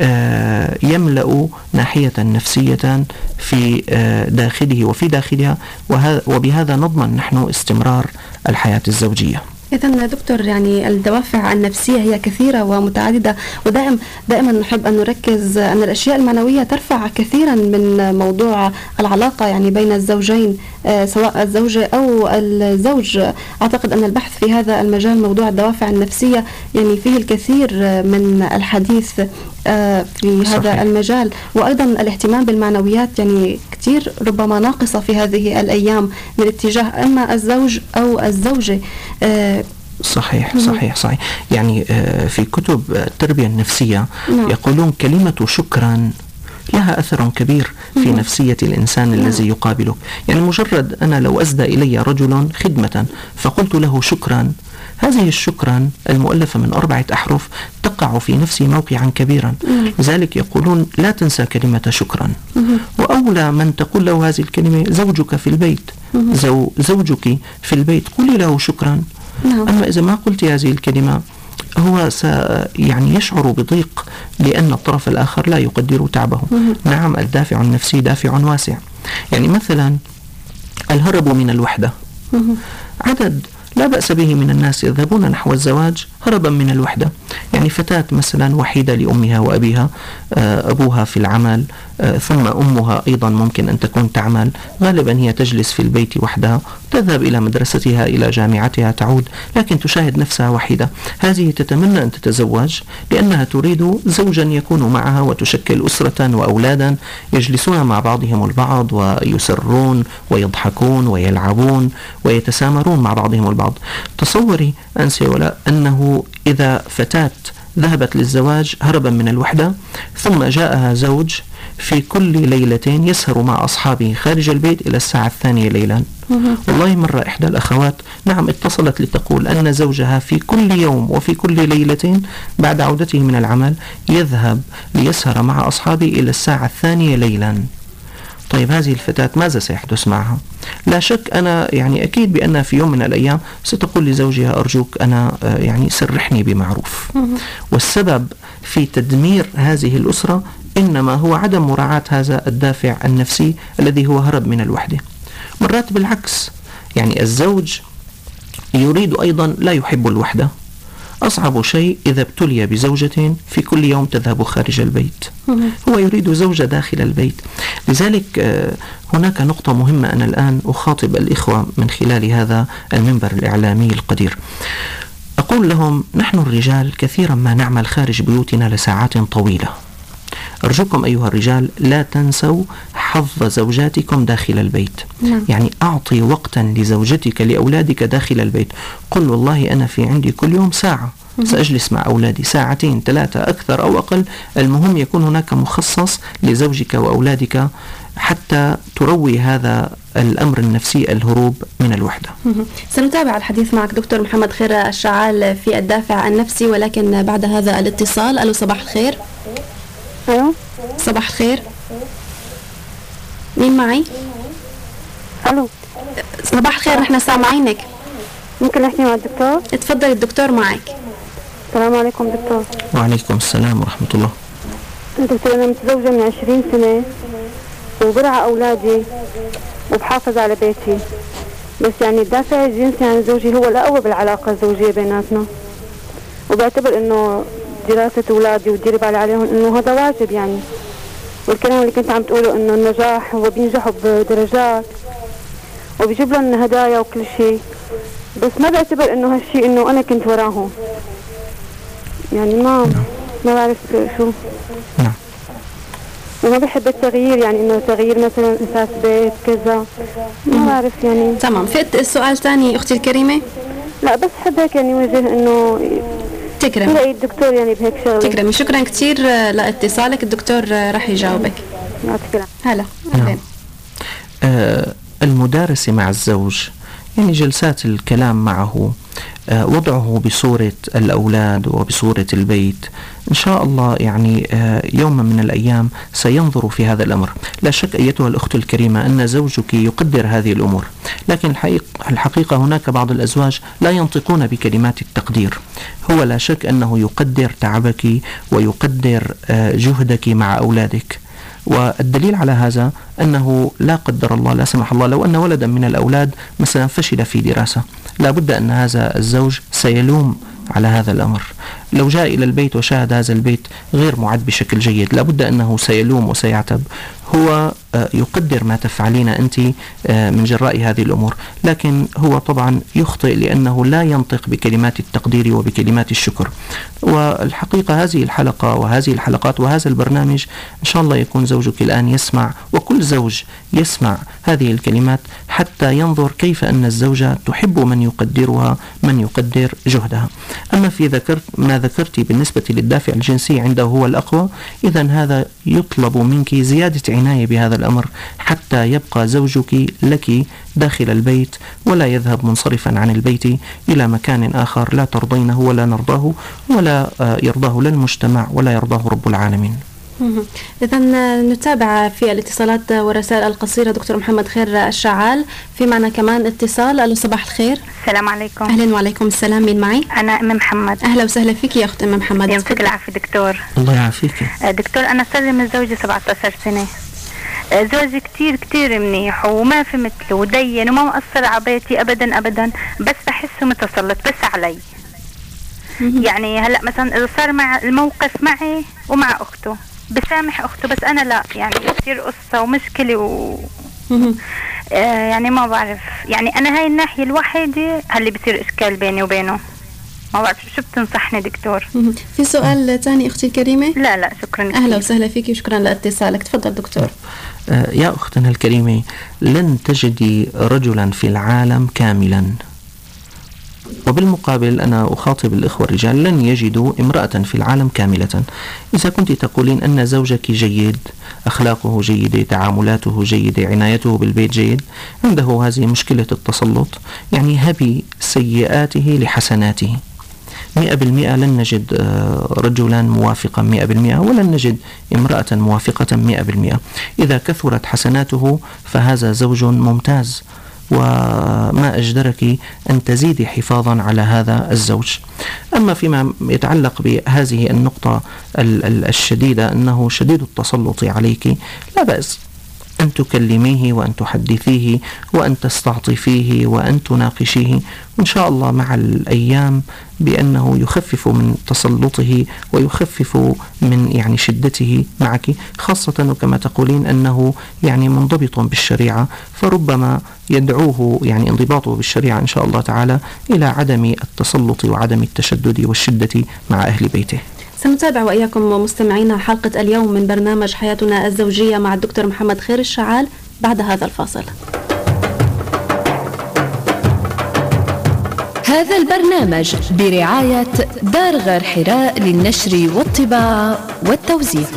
يملأ ناحية نفسية في داخله وفي داخلها، وبهذا نضمن نحن استمرار الحياة الزوجية. إذن دكتور يعني الدوافع النفسية هي كثيرة ومتعددة، ودائما دائما نحب أن نركز أن الأشياء المعنوية ترفع كثيرا من موضوع العلاقة يعني بين الزوجين، سواء الزوجة أو الزوج. أعتقد أن البحث في هذا المجال موضوع الدوافع النفسية يعني فيه الكثير من الحديث في هذا صحيح. المجال، وأيضا الاهتمام بالمعنويات يعني كثير ربما ناقصة في هذه الأيام من اتجاه أما الزوج أو الزوجة. صحيح صحيح صحيح. يعني في كتب التربية النفسية نعم. يقولون كلمة شكرا لها أثر كبير في مم. نفسية الإنسان مم. الذي يقابله. يعني مجرد أنا لو أسدى إلي رجل خدمة فقلت له شكرا، هذه الشكرا المؤلفة من أربعة أحرف تقع في نفسي موقعا كبيرا. لذلك يقولون لا تنسى كلمة شكرا. مم. وأولى من تقول له هذه الكلمة زوجك في البيت. زو زوجك في البيت قولي له شكرا. مم. أما إذا ما قلت هذه الكلمة هو س يعني يشعر بضيق لأن الطرف الآخر لا يقدر تعبه. مم. نعم الدافع النفسي دافع واسع. يعني مثلا الهرب من الوحدة. مم. عدد لا بأس به من الناس يذهبون نحو الزواج هربا من الوحدة. يعني فتاة مثلا وحيدة لأمها وأبيها، أبوها في العمل ثم أمها أيضا ممكن أن تكون تعمل، غالبا هي تجلس في البيت وحدها، تذهب إلى مدرستها إلى جامعتها تعود، لكن تشاهد نفسها وحيدة. هذه تتمنى أن تتزوج لأنها تريد زوجا يكون معها وتشكل أسرة وأولادا يجلسون مع بعضهم البعض ويسرون ويضحكون ويلعبون ويتسامرون مع بعضهم البعض. تصوري أنسي ولا أنه إذا فتاة ذهبت للزواج هربا من الوحدة ثم جاءها زوج في كل ليلتين يسهر مع أصحابه خارج البيت إلى الساعة الثانية ليلا. والله مرة إحدى الأخوات نعم اتصلت لتقول أن زوجها في كل يوم وفي كل ليلتين بعد عودته من العمل يذهب ليسهر مع أصحابه إلى الساعة الثانية ليلا. طيب هذه الفتاة ماذا سيحدث معها؟ لا شك أنا يعني أكيد بأنها في يوم من الأيام ستقول لزوجها أرجوك أنا يعني سرحني بمعروف. والسبب في تدمير هذه الأسرة إنما هو عدم مراعاة هذا الدافع النفسي الذي هو هرب من الوحدة. مرات بالعكس، يعني الزوج يريد أيضا لا يحب الوحدة. أصعب شيء إذا ابتلي بزوجة في كل يوم تذهب خارج البيت، هو يريد زوجة داخل البيت. لذلك هناك نقطة مهمة أنا الآن أخاطب الإخوة من خلال هذا المنبر الإعلامي القدير، أقول لهم نحن الرجال كثيرا ما نعمل خارج بيوتنا لساعات طويلة. أرجوكم أيها الرجال لا تنسوا حظ زوجاتكم داخل البيت. نعم. يعني أعطي وقتا لزوجتك لأولادك داخل البيت. قل والله أنا في عندي كل يوم ساعة سأجلس مع أولادي، ساعتين ثلاثة أكثر أو أقل، المهم يكون هناك مخصص لزوجك وأولادك حتى تروي هذا الأمر النفسي الهروب من الوحدة. سنتابع الحديث معك دكتور محمد خير الشعال في الدافع النفسي، ولكن بعد هذا الاتصال. ألو صباح الخير. ألو صباح الخير، مين معي؟ ألو صباح الخير، نحن سامعينك. ممكن نحكي مع الدكتور؟ اتفضل الدكتور معك. السلام عليكم دكتور. وعليكم السلام ورحمة الله. دكتور أنا متزوجة من عشرين سنة وبرعى أولادي وبحافظ على بيتي، بس يعني الدافع الجنسي عن زوجي هو الأقوى بالعلاقة الزوجية بيناتنا، وبعتبر إنه دراسة أولادي والدير بالي عليهم إنه هذا واجب يعني. والكلام اللي كنت عم تقوله إنه النجاح هو بينجحوا بدرجات، وبيجيب لهم هدايا وكل شيء، بس ما بعتبر انه هالشيء انه انا كنت وراهم، يعني ما ما بعرف شو. نعم. وما بحب التغيير، يعني انه تغيير مثلا اساس بيت كذا، ما بعرف يعني. تمام. في سؤال ثاني اختي الكريمه؟ لا بس حب هيك يعني وجه انه تكرم تلاقي الدكتور يعني بهيك شغله. تكرمي، شكرا كثير لاتصالك، الدكتور راح يجاوبك. يعطيك هلا. نعم. آه المدارسة مع الزوج، يعني جلسات الكلام معه، آه وضعه بصورة الأولاد وبصورة البيت، إن شاء الله يعني آه يوم من الأيام سينظر في هذا الأمر. لا شك أيتها الأخت الكريمة أن زوجك يقدر هذه الأمور، لكن الحقيقة هناك بعض الأزواج لا ينطقون بكلمات التقدير. هو لا شك أنه يقدر تعبك ويقدر آه جهدك مع أولادك، والدليل على هذا أنه لا قدر الله لا سمح الله لو أن ولدا من الأولاد مثلا فشل في دراسة، لا بد أن هذا الزوج سيلوم على هذا الأمر. لو جاء إلى البيت وشاهد هذا البيت غير معد بشكل جيد، لا بد أنه سيلوم وسيعتب. هو يقدر ما تفعلين أنت من جراء هذه الأمور، لكن هو طبعا يخطئ لأنه لا ينطق بكلمات التقدير وبكلمات الشكر. والحقيقة هذه الحلقة وهذه الحلقات وهذا البرنامج إن شاء الله يكون زوجك الآن يسمع، وكل زوج يسمع هذه الكلمات حتى ينظر كيف أن الزوجة تحب من يقدرها، من يقدر جهدها. أما في ذكرت ما ذكرتي بالنسبة للدافع الجنسي عنده هو الأقوى، إذن هذا يطلب منك زيادة عناية بهذا الأمر حتى يبقى زوجك لك داخل البيت ولا يذهب منصرفا عن البيت إلى مكان آخر لا ترضينه ولا نرضاه ولا يرضاه لا المجتمع ولا يرضاه رب العالمين. إذا نتابع في الاتصالات والرسائل القصيرة دكتور محمد خير الشعال. في معنا كمان اتصال. ألو صباح الخير. السلام عليكم. أهلا وعليكم السلام. مين معي؟ أنا أم محمد. أهلا وسهلا فيك يا أخت أم محمد. يعطيك العافية دكتور. الله يعافيك دكتور. أنا صار لي متزوجة سبعة عشر سنة. زوجي كتير كتير منيح وما في مثله ودين وما مقصر على بيتي أبدا أبدا، بس بحسه متسلط بس علي. يعني هلأ مثلا إذا صار مع الموقف معي ومع أخته بسامح أخته، بس أنا لا، يعني كتير قصة ومشكلة و... آه يعني ما بعرف، يعني أنا هاي الناحية الوحيدة اللي بصير إشكال بيني وبينه. ما بعرف شو بتنصحني دكتور؟ في سؤال ثاني أختي الكريمة؟ لا لا شكرا. أهلا وسهلا فيك وشكرا لاتصالك. تفضل دكتور. آه يا أختنا الكريمة، لن تجدي رجلا في العالم كاملا، وبالمقابل أنا أخاطب الإخوة الرجال لن يجدوا امرأة في العالم كاملة. إذا كنت تقولين أن زوجك جيد، أخلاقه جيدة، تعاملاته جيدة، عنايته بالبيت جيد، عنده هذه مشكلة التسلط، يعني هبي سيئاته لحسناته. مئة بالمئة لن نجد رجلا موافقا مئة بالمئة، ولن نجد امرأة موافقة مئة بالمئة. إذا كثرت حسناته فهذا زوج ممتاز، وما أجدرك أن تزيدي حفاظا على هذا الزوج. أما فيما يتعلق بهذه النقطة الشديدة أنه شديد التسلط عليك، لا بأس أن تكلميه وأن تحدثيه وأن تستعطفيه وأن تناقشيه، وإن شاء الله مع الأيام بأنه يخفف من تسلطه ويخفف من يعني شدته معك، خاصة وكما تقولين أنه يعني منضبط بالشريعة، فربما يدعوه يعني انضباطه بالشريعة إن شاء الله تعالى إلى عدم التسلط وعدم التشدد والشدة مع أهل بيته. سنتابع وإياكم مستمعينا حلقة اليوم من برنامج حياتنا الزوجية مع الدكتور محمد خير الشعال بعد هذا الفاصل. هذا البرنامج برعاية دار غار حراء للنشر والطباعة والتوزيع.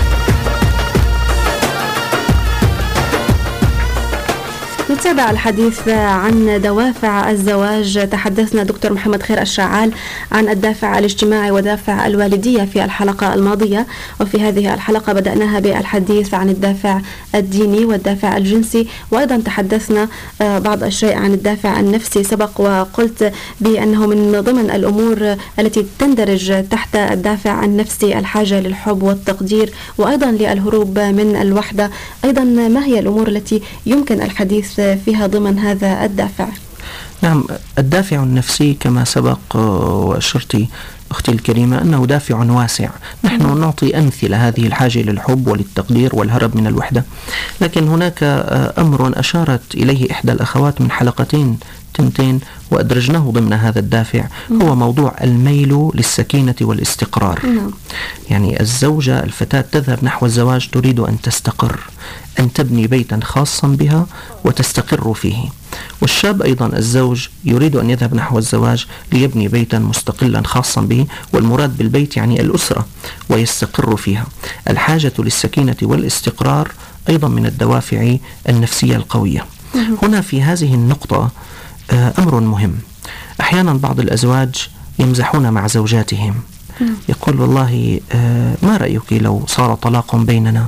نتابع الحديث عن دوافع الزواج. تحدثنا دكتور محمد خير الشعال عن الدافع الاجتماعي ودافع الوالدية في الحلقة الماضية، وفي هذه الحلقة بدأناها بالحديث عن الدافع الديني والدافع الجنسي، وأيضا تحدثنا بعض الشيء عن الدافع النفسي. سبق وقلت بأنه من ضمن الأمور التي تندرج تحت الدافع النفسي الحاجة للحب والتقدير وأيضا للهروب من الوحدة. أيضا ما هي الأمور التي يمكن الحديث فيها ضمن هذا الدافع؟ نعم، الدافع النفسي كما سبق وأشرتي أختي الكريمة أنه دافع واسع. نحن نعطي أمثلة هذه الحاجة للحب وللتقدير والهرب من الوحدة، لكن هناك أمر أشارت إليه إحدى الأخوات من حلقتين تنتين وأدرجناه ضمن هذا الدافع، هو موضوع الميل للسكينة والاستقرار. يعني الزوجة الفتاة تذهب نحو الزواج تريد أن تستقر، أن تبني بيتا خاصا بها وتستقر فيه، والشاب أيضا الزوج يريد أن يذهب نحو الزواج ليبني بيتا مستقلا خاصا به، والمراد بالبيت يعني الأسرة، ويستقر فيها. الحاجة للسكينة والاستقرار أيضا من الدوافع النفسية القوية. هنا في هذه النقطة أمر مهم. أحيانا بعض الأزواج يمزحون مع زوجاتهم، يقول والله ما رأيك لو صار طلاق بيننا؟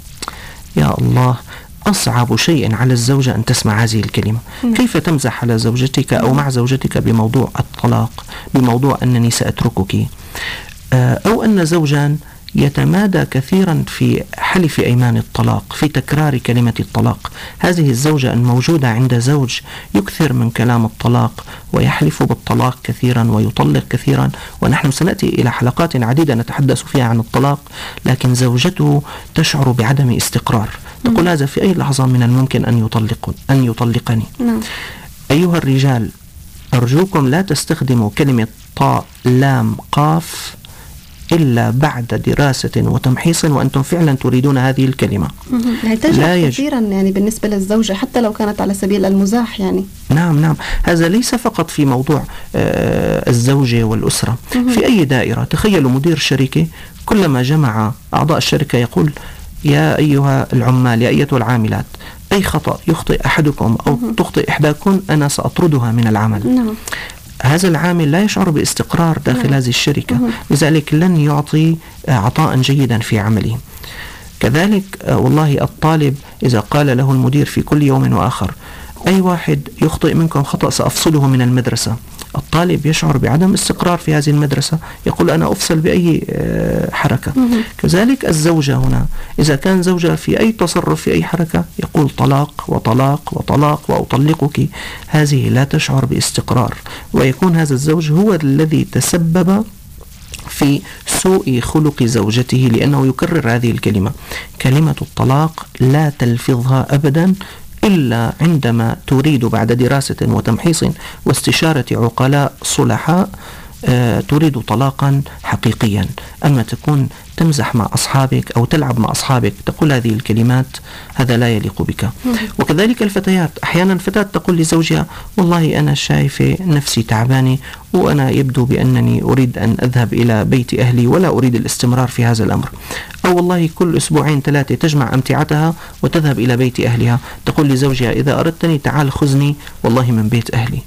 يا الله، أصعب شيء على الزوجة أن تسمع هذه الكلمة. كيف تمزح على زوجتك أو مع زوجتك بموضوع الطلاق، بموضوع أنني سأتركك، أو أن زوجان يتمادى كثيرا في حلف أيمان الطلاق، في تكرار كلمة الطلاق. هذه الزوجة الموجودة عند زوج يكثر من كلام الطلاق ويحلف بالطلاق كثيرا ويطلق كثيرا، ونحن سنأتي إلى حلقات عديدة نتحدث فيها عن الطلاق، لكن زوجته تشعر بعدم استقرار، تقول هذا في أي لحظة من الممكن أن يطلق أن يطلقني. نعم. أيها الرجال، أرجوكم لا تستخدموا كلمة طاء لام قاف إلا بعد دراسة وتمحيص وأنتم فعلا تريدون هذه الكلمة. لا يج... كثيرا يعني بالنسبة للزوجة حتى لو كانت على سبيل المزاح يعني. نعم نعم، هذا ليس فقط في موضوع آه الزوجة والأسرة، في أي دائرة. تخيلوا مدير شركة كلما جمع أعضاء الشركة يقول يا أيها العمال، يا أيتها العاملات، أي خطأ يخطئ أحدكم أو تخطئ إحداكم أنا سأطردها من العمل. نعم. هذا العامل لا يشعر باستقرار داخل هذه الشركة، لذلك لن يعطي عطاء جيدا في عمله. كذلك والله الطالب إذا قال له المدير في كل يوم وآخر أي واحد يخطئ منكم خطأ سأفصله من المدرسة، الطالب يشعر بعدم استقرار في هذه المدرسة، يقول أنا أفصل بأي حركة. كذلك الزوجة هنا إذا كان زوجها في أي تصرف في أي حركة يقول طلاق وطلاق وطلاق وأطلقك، هذه لا تشعر باستقرار، ويكون هذا الزوج هو الذي تسبب في سوء خلق زوجته، لأنه يكرر هذه الكلمة. كلمة الطلاق لا تلفظها أبدا إلا عندما تريد بعد دراسة وتمحيص واستشارة عقلاء صلحاء آه تريد طلاقا حقيقيا. أما تكون تمزح مع أصحابك أو تلعب مع أصحابك تقول هذه الكلمات، هذا لا يليق بك. وكذلك الفتيات، أحيانا فتاة تقول لزوجها والله أنا شايفة نفسي تعباني وأنا يبدو بأنني أريد أن أذهب إلى بيت أهلي ولا أريد الاستمرار في هذا الأمر. أو والله كل أسبوعين ثلاثة تجمع أمتعتها وتذهب إلى بيت أهلها، تقول لزوجها إذا أردتني تعال خذني والله من بيت أهلي.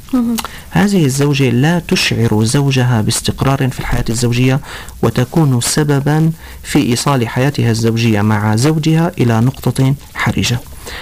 هذه الزوجة لا تشعر زوجها باستقرار في الحياة الزوجية، وتكون سببا في إيصال حياتها الزوجية مع زوجها إلى نقطة حرجة.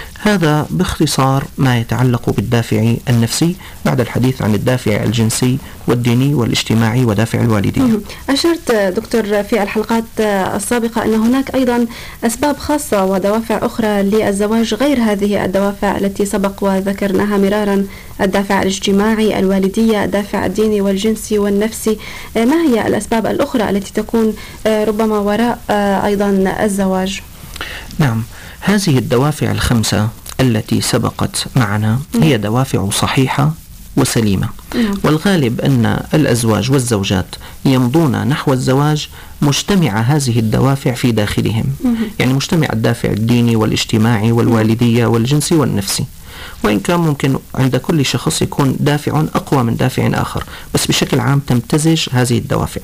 هذا باختصار ما يتعلق بالدافع النفسي بعد الحديث عن الدافع الجنسي والديني والاجتماعي ودافع الوالدية. أشرت دكتور في الحلقات السابقة أن هناك أيضا أسباب خاصة ودوافع أخرى للزواج غير هذه الدوافع التي سبق وذكرناها مرارا، الدافع الاجتماعي، الوالدية، الدافع الديني والجنسي والنفسي. ما هي الأسباب الأخرى التي تكون ربما وراء أيضا الزواج؟ نعم، هذه الدوافع الخمسة التي سبقت معنا هي دوافع صحيحة وسليمة، والغالب أن الأزواج والزوجات يمضون نحو الزواج مجتمع هذه الدوافع في داخلهم، يعني مجتمع الدافع الديني والاجتماعي والوالدية والجنسي والنفسي، وإن كان ممكن عند كل شخص يكون دافع أقوى من دافع آخر، بس بشكل عام تمتزج هذه الدوافع.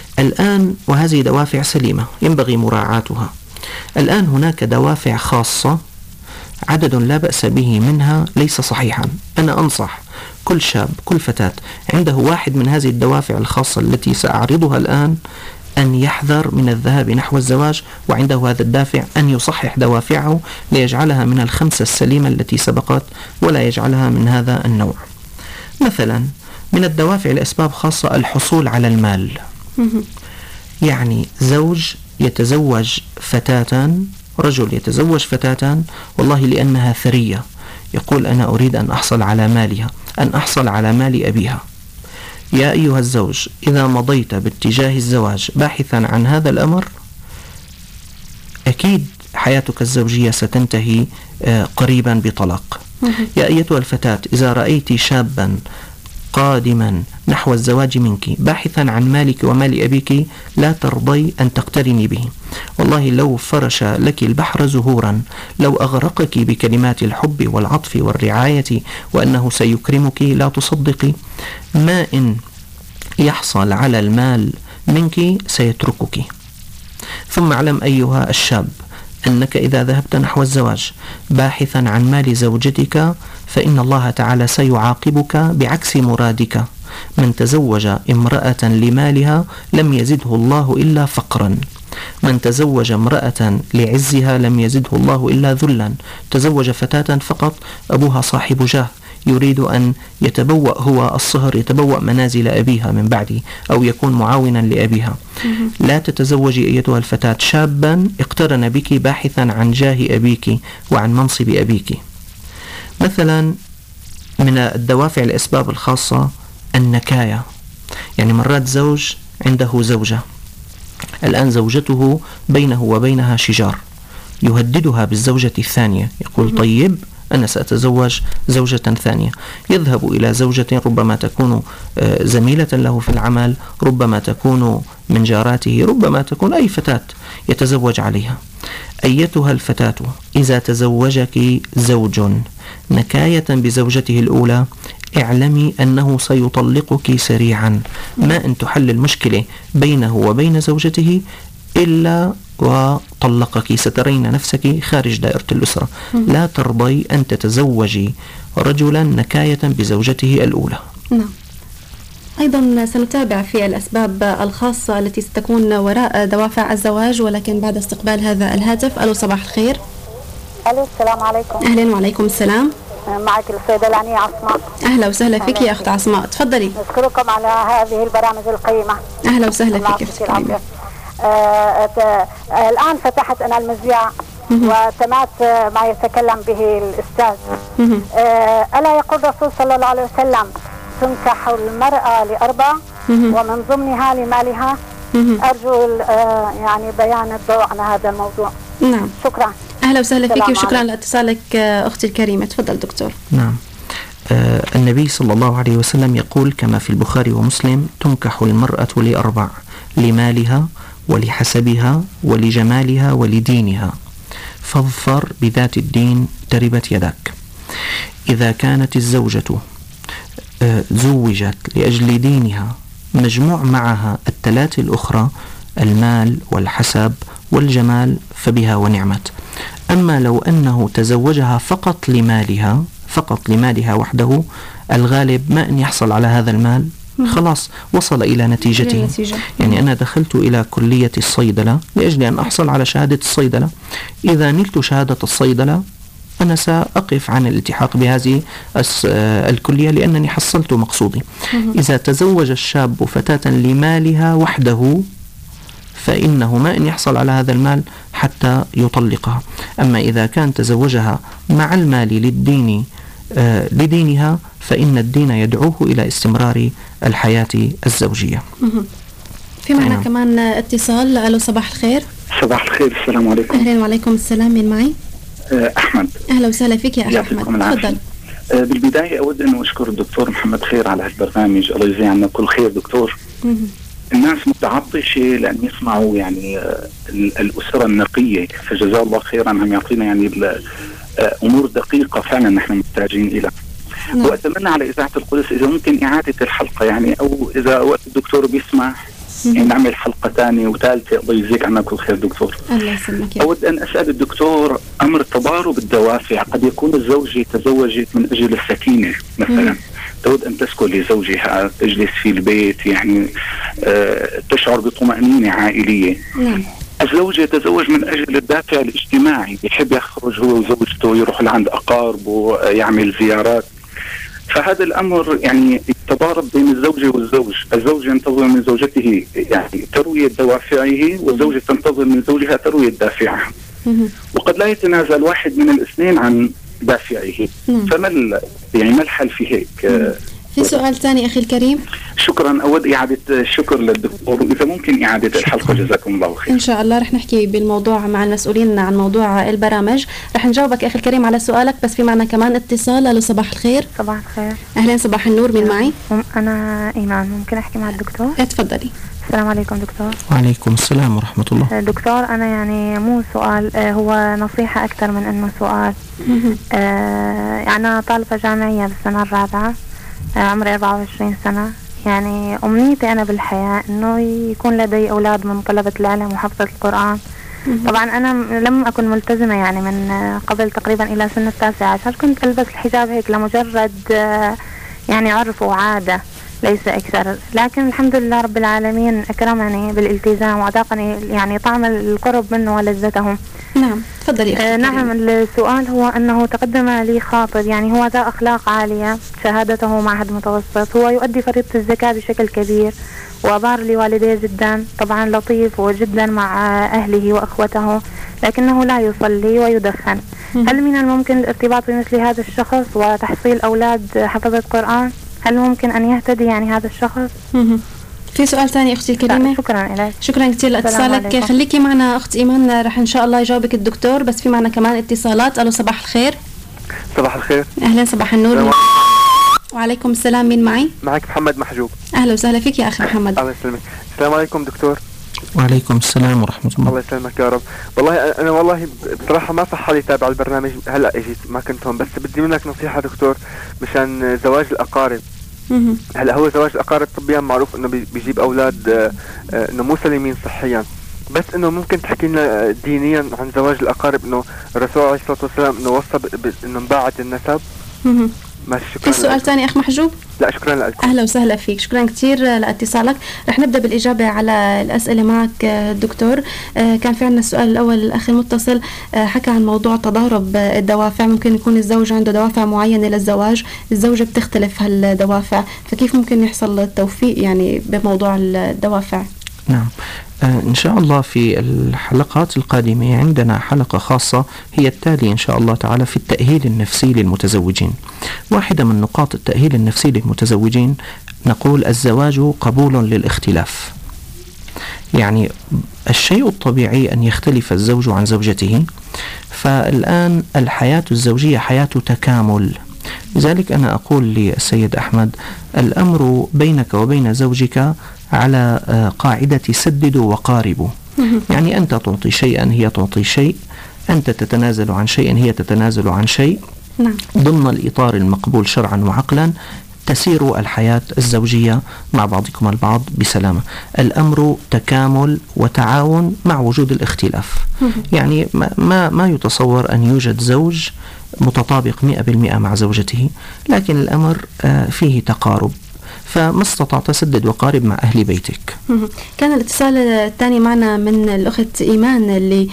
الآن وهذه دوافع سليمة ينبغي مراعاتها. الآن هناك دوافع خاصة عدد لا بأس به منها ليس صحيحا. أنا أنصح كل شاب كل فتاة عنده واحد من هذه الدوافع الخاصة التي سأعرضها الآن أن يحذر من الذهاب نحو الزواج، وعنده هذا الدافع أن يصحح دوافعه ليجعلها من الخمسة السليمة التي سبقت ولا يجعلها من هذا النوع. مثلا من الدوافع لأسباب خاصة الحصول على المال، يعني زوج يتزوج فتاة، رجل يتزوج فتاة والله لأنها ثرية، يقول أنا أريد أن أحصل على مالها، أن أحصل على مال أبيها. يا أيها الزوج إذا مضيت باتجاه الزواج باحثا عن هذا الأمر أكيد حياتك الزوجية ستنتهي قريبا بطلاق. يا أيتها الفتاة إذا رأيت شابا قادما نحو الزواج منك باحثا عن مالك ومال أبيك لا ترضي أن تقترني به. والله لو فرش لك البحر زهورا، لو أغرقك بكلمات الحب والعطف والرعاية وأنه سيكرمك لا تصدقي. ما إن يحصل على المال منك سيتركك. ثم اعلم أيها الشاب أنك إذا ذهبت نحو الزواج باحثا عن مال زوجتك فإن الله تعالى سيعاقبك بعكس مرادك. من تزوج امرأة لمالها لم يزده الله إلا فقرا، من تزوج امرأة لعزها لم يزده الله إلا ذلا. تزوج فتاة فقط أبوها صاحب جاه يريد أن يتبوأ هو الصهر، يتبوأ منازل أبيها من بعده أو يكون معاونا لأبيها. لا تتزوجي أيتها الفتاة شابا اقترن بك باحثا عن جاه أبيك وعن منصب أبيك. مثلا من الدوافع الأسباب الخاصة النكاية، يعني مرات زوج عنده زوجة، الآن زوجته بينه وبينها شجار، يهددها بالزوجة الثانية، يقول طيب أنا سأتزوج زوجة ثانية. يذهب إلى زوجة ربما تكون زميلة له في العمل، ربما تكون من جاراته، ربما تكون أي فتاة يتزوج عليها. أيتها الفتاة إذا تزوجك زوج نكاية بزوجته الأولى اعلمي أنه سيطلقك سريعا، ما أن تحل المشكلة بينه وبين زوجته إلا وطلقك، سترين نفسك خارج دائرة الأسرة. لا ترضي أن تتزوجي رجلا نكاية بزوجته الأولى. نعم. أيضا سنتابع في الأسباب الخاصة التي ستكون وراء دوافع الزواج، ولكن بعد استقبال هذا الهاتف. ألو صباح الخير. ألو السلام عليكم. أهلا وعليكم السلام. معك الصيدلانية عصماء. أهلا وسهلا فيك يا أخت عصماء، تفضلي. نشكركم على هذه البرامج القيمة. أهلا وسهلا فيك. آه آه الآن فتحت أنا المذياع وسمعت ما يتكلم به الأستاذ. آه ألا يقول الرسول صلى الله عليه وسلم تنكح المرأة لأربع ومن ضمنها لمالها. أرجو آه يعني بيان الضوء على هذا الموضوع. نعم. شكرا. أهلا وسهلا فيك وشكرا لاتصالك أختي الكريمة. تفضل دكتور. نعم. آه النبي صلى الله عليه وسلم يقول كما في البخاري ومسلم تنكح المرأة لأربع: لمالها ولحسبها ولجمالها ولدينها، فاظفر بذات الدين تربت يدك. إذا كانت الزوجة زوجت لأجل دينها مجموع معها الثلاث الأخرى المال والحسب والجمال فبها ونعمت. أما لو أنه تزوجها فقط لمالها فقط لمالها وحده، الغالب ما أن يحصل على هذا المال خلاص وصل إلى نتيجته. يعني أنا دخلت إلى كلية الصيدلة لأجل أن أحصل على شهادة الصيدلة، إذا نلت شهادة الصيدلة أنا سأقف عن الالتحاق بهذه الكلية لأنني حصلت مقصودي. إذا تزوج الشاب فتاة لمالها وحده فإنه ما أن يحصل على هذا المال حتى يطلقها. أما إذا كان تزوجها مع المال للدين آه لدينها فإن الدين يدعوه إلى استمرار الحياة الزوجية. في معنا نعم. كمان اتصال. ألو صباح الخير. صباح الخير. السلام عليكم. أهلا وعليكم السلام. من معي؟ أحمد. أهلا وسهلا فيك يا أخي أحمد. تفضل. بالبداية أود أن أشكر الدكتور محمد خير على هالبرنامج. الله يجزيه عنا كل خير دكتور. مه. الناس متعطشة لأن يسمعوا يعني الأسرة النقية، فجزاه الله خيرا عم يعطينا يعني أمور دقيقة فعلا نحن محتاجين إلى. نعم. وأتمنى على إذاعة القدس إذا ممكن إعادة الحلقة، يعني أو إذا وقت الدكتور بيسمح يعني نعمل حلقة ثانية وثالثة. الله يجزيك عنا كل خير دكتور. الله يسلمك. أود أن أسأل الدكتور أمر تضارب الدوافع. قد يكون الزوجة تزوجت من أجل السكينة مثلا، تود أن تسكن لزوجها، تجلس في البيت، يعني آه تشعر بطمأنينة عائلية. نعم. الزوج يتزوج من أجل الدافع الاجتماعي، يحب يخرج هو وزوجته، يروح لعند أقاربه، يعمل زيارات. فهذا الأمر يعني يتضارب بين الزوجة والزوج. الزوج ينتظر من زوجته يعني تروية دوافعه، والزوجة تنتظر من زوجها تروية دافعها، وقد لا يتنازل واحد من الاثنين عن دافعه. فما يعني ما الحل في هيك؟ في سؤال ثاني أخي الكريم؟ شكرا. أود إعادة الشكر للدكتور، وإذا ممكن إعادة الحلقة جزاكم الله خير. إن شاء الله رح نحكي بالموضوع مع المسؤولين عن موضوع البرامج. رح نجاوبك أخي الكريم على سؤالك، بس في معنا كمان اتصال. ألو صباح الخير. صباح الخير. أهلا صباح النور، مين معي؟ أنا إيمان، ممكن أحكي مع الدكتور؟ اتفضلي. السلام عليكم دكتور. وعليكم السلام ورحمة الله. دكتور أنا يعني مو سؤال، هو نصيحة أكثر من أنه سؤال. آه أنا طالبة جامعية بالسنة الرابعة، عمري أربعة وعشرين سنة. يعني أمنيتي أنا بالحياة أنه يكون لدي أولاد من طلبة العلم وحفظة القرآن. طبعا أنا لم أكن ملتزمة يعني من قبل تقريبا إلى سن التاسعة عشر، كنت ألبس الحجاب هيك لمجرد يعني عرف وعادة ليس أكثر، لكن الحمد لله رب العالمين أكرمني بالالتزام وأذاقني يعني طعم القرب منه ولذته. نعم تفضلي. آه نعم. السؤال هو أنه تقدم لي خاطب، يعني هو ذا أخلاق عالية، شهادته معهد متوسط، هو يؤدي فريضة الزكاة بشكل كبير وبار لوالديه جدا، طبعا لطيف وجدا مع أهله وأخوته، لكنه لا يصلي ويدخن. هل من الممكن الارتباط بمثل هذا الشخص وتحصيل أولاد حفظة قرآن؟ هل ممكن أن يهتدي يعني هذا الشخص؟ في سؤال ثاني أختي الكريمة؟ شكرا لك. شكرا كثير لاتصالك. خليكي معنا أخت إيمان، رح إن شاء الله يجاوبك الدكتور، بس في معنا كمان اتصالات. ألو صباح الخير. صباح الخير. أهلا صباح النور. وعليكم السلام، مين معي؟ معك محمد محجوب. أهلا وسهلا فيك يا أخي محمد. الله يسلمك. السلام عليكم دكتور. وعليكم السلام ورحمة الله. الله يسلمك يا رب. والله أنا والله بصراحة ما صح لي تابع البرنامج، هلأ اجيت ما كنت هون، بس بدي منك نصيحة دكتور مشان زواج الأقارب. هلا هو زواج الأقارب طبيا معروف إنه بيجيب أولاد إنه مو سليمين صحيا، بس إنه ممكن تحكي لنا دينيا عن زواج الأقارب، إنه الرسول عليه الصلاة والسلام إنه وصى إنه مباعد النسب. ماشي شكرا. في سؤال ثاني أخ محجوب؟ لا شكرا لك. أهلا وسهلا فيك، شكرا كثير لاتصالك. رح نبدأ بالإجابة على الأسئلة معك دكتور. كان في عندنا السؤال الأول، الأخ المتصل حكى عن موضوع تضارب الدوافع، ممكن يكون الزوج عنده دوافع معينة للزواج، الزوجة بتختلف هالدوافع، فكيف ممكن يحصل التوفيق يعني بموضوع الدوافع؟ نعم إن شاء الله في الحلقات القادمة عندنا حلقة خاصة هي التالي إن شاء الله تعالى في التأهيل النفسي للمتزوجين. واحدة من نقاط التأهيل النفسي للمتزوجين نقول الزواج قبول للاختلاف، يعني الشيء الطبيعي أن يختلف الزوج عن زوجته، فالآن الحياة الزوجية حياة تكامل. لذلك أنا أقول للسيد أحمد الأمر بينك وبين زوجك على قاعدة سددوا وقاربوا، يعني أنت تعطي شيئا هي تعطي شيء، أنت تتنازل عن شيء هي تتنازل عن شيء، ضمن الإطار المقبول شرعا وعقلا تسير الحياة الزوجية مع بعضكم البعض بسلامة. الأمر تكامل وتعاون مع وجود الاختلاف، يعني ما, ما يتصور أن يوجد زوج متطابق مئة بالمئة مع زوجته، لكن الأمر فيه تقارب، فما استطعت سدد وقارب مع أهل بيتك. كان الاتصال الثاني معنا من الأخت إيمان اللي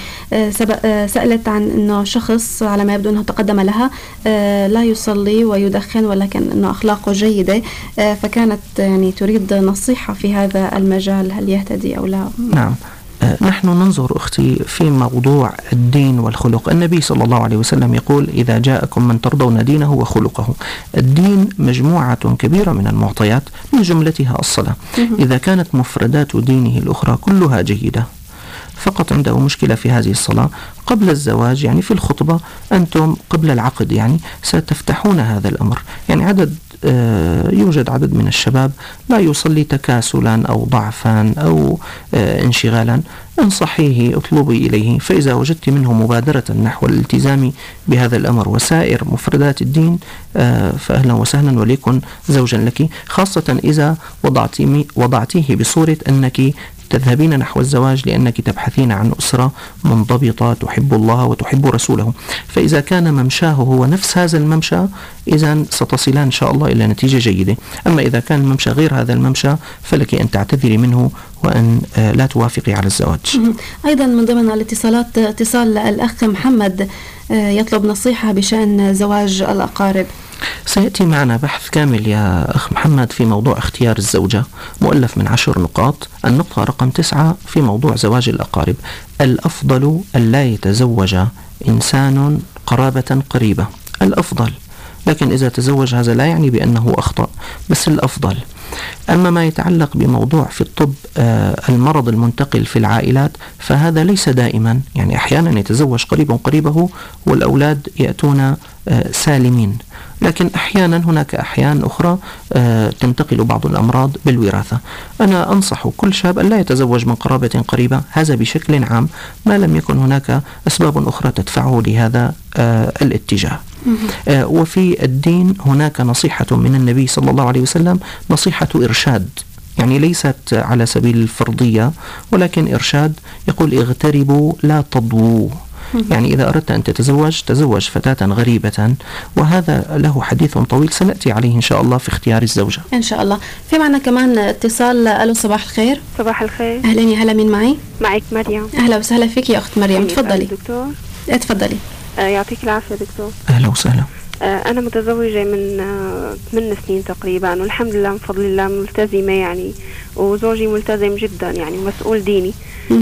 سألت عن أنه شخص على ما يبدو أنه تقدم لها لا يصلي ويدخن ولكن أنه أخلاقه جيدة، فكانت يعني تريد نصيحة في هذا المجال، هل يهتدي أو لا؟ نعم نحن ننظر أختي في موضوع الدين والخلق. النبي صلى الله عليه وسلم يقول إذا جاءكم من ترضون دينه وخلقه. الدين مجموعة كبيرة من المعطيات من جملتها الصلاة. إذا كانت مفردات دينه الأخرى كلها جيدة، فقط عنده مشكلة في هذه الصلاة قبل الزواج، يعني في الخطبة أنتم قبل العقد يعني ستفتحون هذا الأمر. يعني عدد آه يوجد عدد من الشباب لا يصلي تكاسلا أو ضعفا أو آه انشغالا، انصحيه اطلبي إليه، فإذا وجدت منه مبادرة نحو الالتزام بهذا الأمر وسائر مفردات الدين آه فأهلا وسهلا وليكن زوجا لك، خاصة إذا وضعتيه بصورة أنك تذهبين نحو الزواج لأنك تبحثين عن أسرة منضبطة تحب الله وتحب رسوله. فإذا كان ممشاه هو نفس هذا الممشى إذن ستصلان إن شاء الله إلى نتيجة جيدة. أما إذا كان الممشى غير هذا الممشى فلك أن تعتذري منه وأن لا توافقي على الزواج. أيضا من ضمن الاتصالات اتصال الأخ محمد يطلب نصيحة بشأن زواج الأقارب. سيأتي معنا بحث كامل يا أخ محمد في موضوع اختيار الزوجة مؤلف من عشر نقاط. النقطة رقم تسعة في موضوع زواج الأقارب، الأفضل أن لا يتزوج إنسان قرابة قريبة، الأفضل لكن إذا تزوج هذا لا يعني بأنه أخطأ، بس الأفضل. أما ما يتعلق بموضوع في الطب آه المرض المنتقل في العائلات، فهذا ليس دائما، يعني أحيانا يتزوج قريب قريبه والأولاد يأتون آه سالمين، لكن أحيانا هناك أحيان أخرى آه تنتقل بعض الأمراض بالوراثة. أنا أنصح كل شاب أن لا يتزوج من قرابة قريبة، هذا بشكل عام، ما لم يكن هناك أسباب أخرى تدفعه لهذا آه الاتجاه. آه وفي الدين هناك نصيحة من النبي صلى الله عليه وسلم، نصيحة إرشاد، يعني ليست على سبيل الفرضية ولكن إرشاد، يقول اغتربوا لا تضووا. يعني إذا أردت أن تتزوج تزوج فتاة غريبة، وهذا له حديث طويل سنأتي عليه إن شاء الله في اختيار الزوجة إن شاء الله. في معنا كمان اتصال. ألو، صباح الخير. صباح الخير. أهلا يا هلا، مين معي؟ معك مريم. أهلا وسهلا فيك يا أخت مريم، تفضلي. دكتور. اتفضلي. آه يعطيك العافية دكتور. أهلا وسهلا. آه أنا متزوجة من آه ثمان سنين تقريبا، والحمد لله من فضل الله ملتزمة يعني، وزوجي ملتزم جدا يعني مسؤول ديني.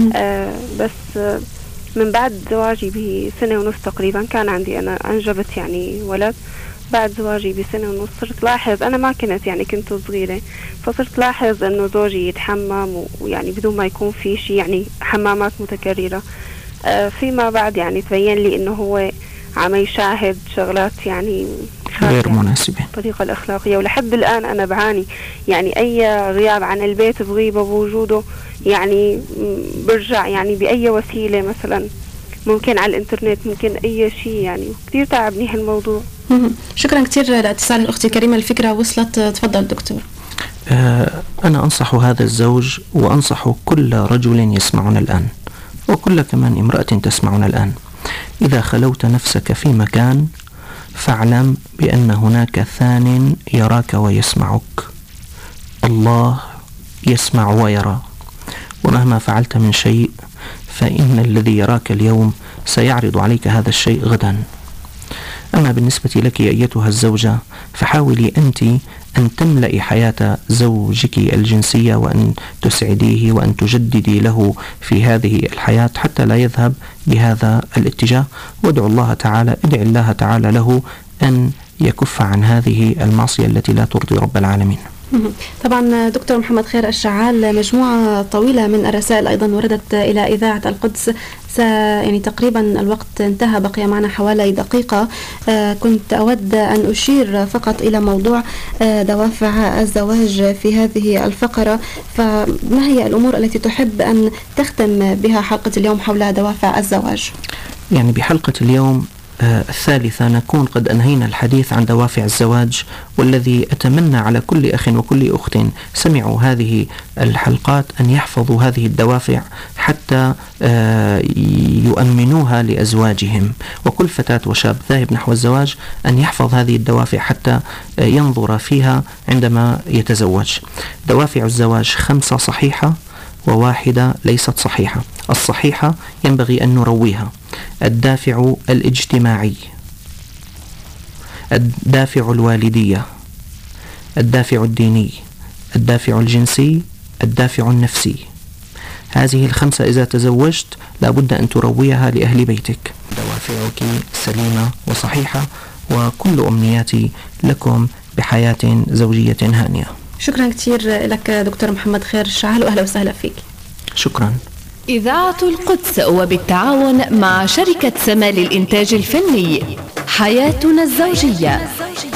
آه بس آه من بعد زواجي بسنة ونص تقريبا كان عندي أنا أنجبت يعني ولد. بعد زواجي بسنة ونص صرت لاحظ، أنا ما كنت يعني كنت صغيرة، فصرت لاحظ إنه زوجي يتحمم ويعني بدون ما يكون في شيء، يعني حمامات متكررة. آه فيما بعد يعني تبين لي إنه هو عم يشاهد شغلات يعني غير مناسبة الطريقة الأخلاقية، ولحد الآن أنا بعاني يعني أي غياب عن البيت بغيبة بوجوده، يعني برجع يعني بأي وسيلة، مثلا ممكن على الإنترنت، ممكن أي شيء، يعني كتير تعبني هالموضوع. شكرا كتير لاتصال الأخت الكريمة، الفكرة وصلت. تفضل دكتور. آه أنا أنصح هذا الزوج وأنصح كل رجل يسمعنا الآن، وكل كمان امرأة تسمعنا الآن، إذا خلوت نفسك في مكان فاعلم بأن هناك ثان يراك ويسمعك. الله يسمع ويرى، ومهما فعلت من شيء فإن الذي يراك اليوم سيعرض عليك هذا الشيء غدا. أما بالنسبة لك أيتها الزوجة، فحاولي أنت أن تملئي حياة زوجك الجنسية، وأن تسعديه وأن تجددي له في هذه الحياة حتى لا يذهب بهذا الاتجاه. وادعو الله تعالى ادعي الله تعالى له أن يكف عن هذه المعصية التي لا ترضي رب العالمين. طبعا دكتور محمد خير الشعال، مجموعة طويلة من الرسائل أيضا وردت إلى إذاعة القدس. يعني تقريبا الوقت انتهى، بقي معنا حوالي دقيقة. آه كنت أود أن أشير فقط إلى موضوع آه دوافع الزواج في هذه الفقرة. فما هي الأمور التي تحب أن تختم بها حلقة اليوم حول دوافع الزواج؟ يعني بحلقة اليوم آه الثالثة نكون قد أنهينا الحديث عن دوافع الزواج، والذي أتمنى على كل أخ وكل أخت سمعوا هذه الحلقات أن يحفظوا هذه الدوافع حتى آه يؤمنوها لأزواجهم، وكل فتاة وشاب ذاهب نحو الزواج أن يحفظ هذه الدوافع حتى آه ينظر فيها عندما يتزوج. دوافع الزواج خمسة صحيحة وواحدة ليست صحيحة. الصحيحة ينبغي أن نرويها: الدافع الاجتماعي، الدافع الوالدية، الدافع الديني، الدافع الجنسي، الدافع النفسي. هذه الخمسة إذا تزوجت لابد أن ترويها لأهل بيتك. دوافعك سليمة وصحيحة، وكل أمنياتي لكم بحياة زوجية هانية. شكرا كثير لك دكتور محمد خير الشعال، وأهلا وسهلا فيك. شكرا. إذاعة القدس وبالتعاون مع شركة سما للإنتاج الفني، حياتنا الزوجية.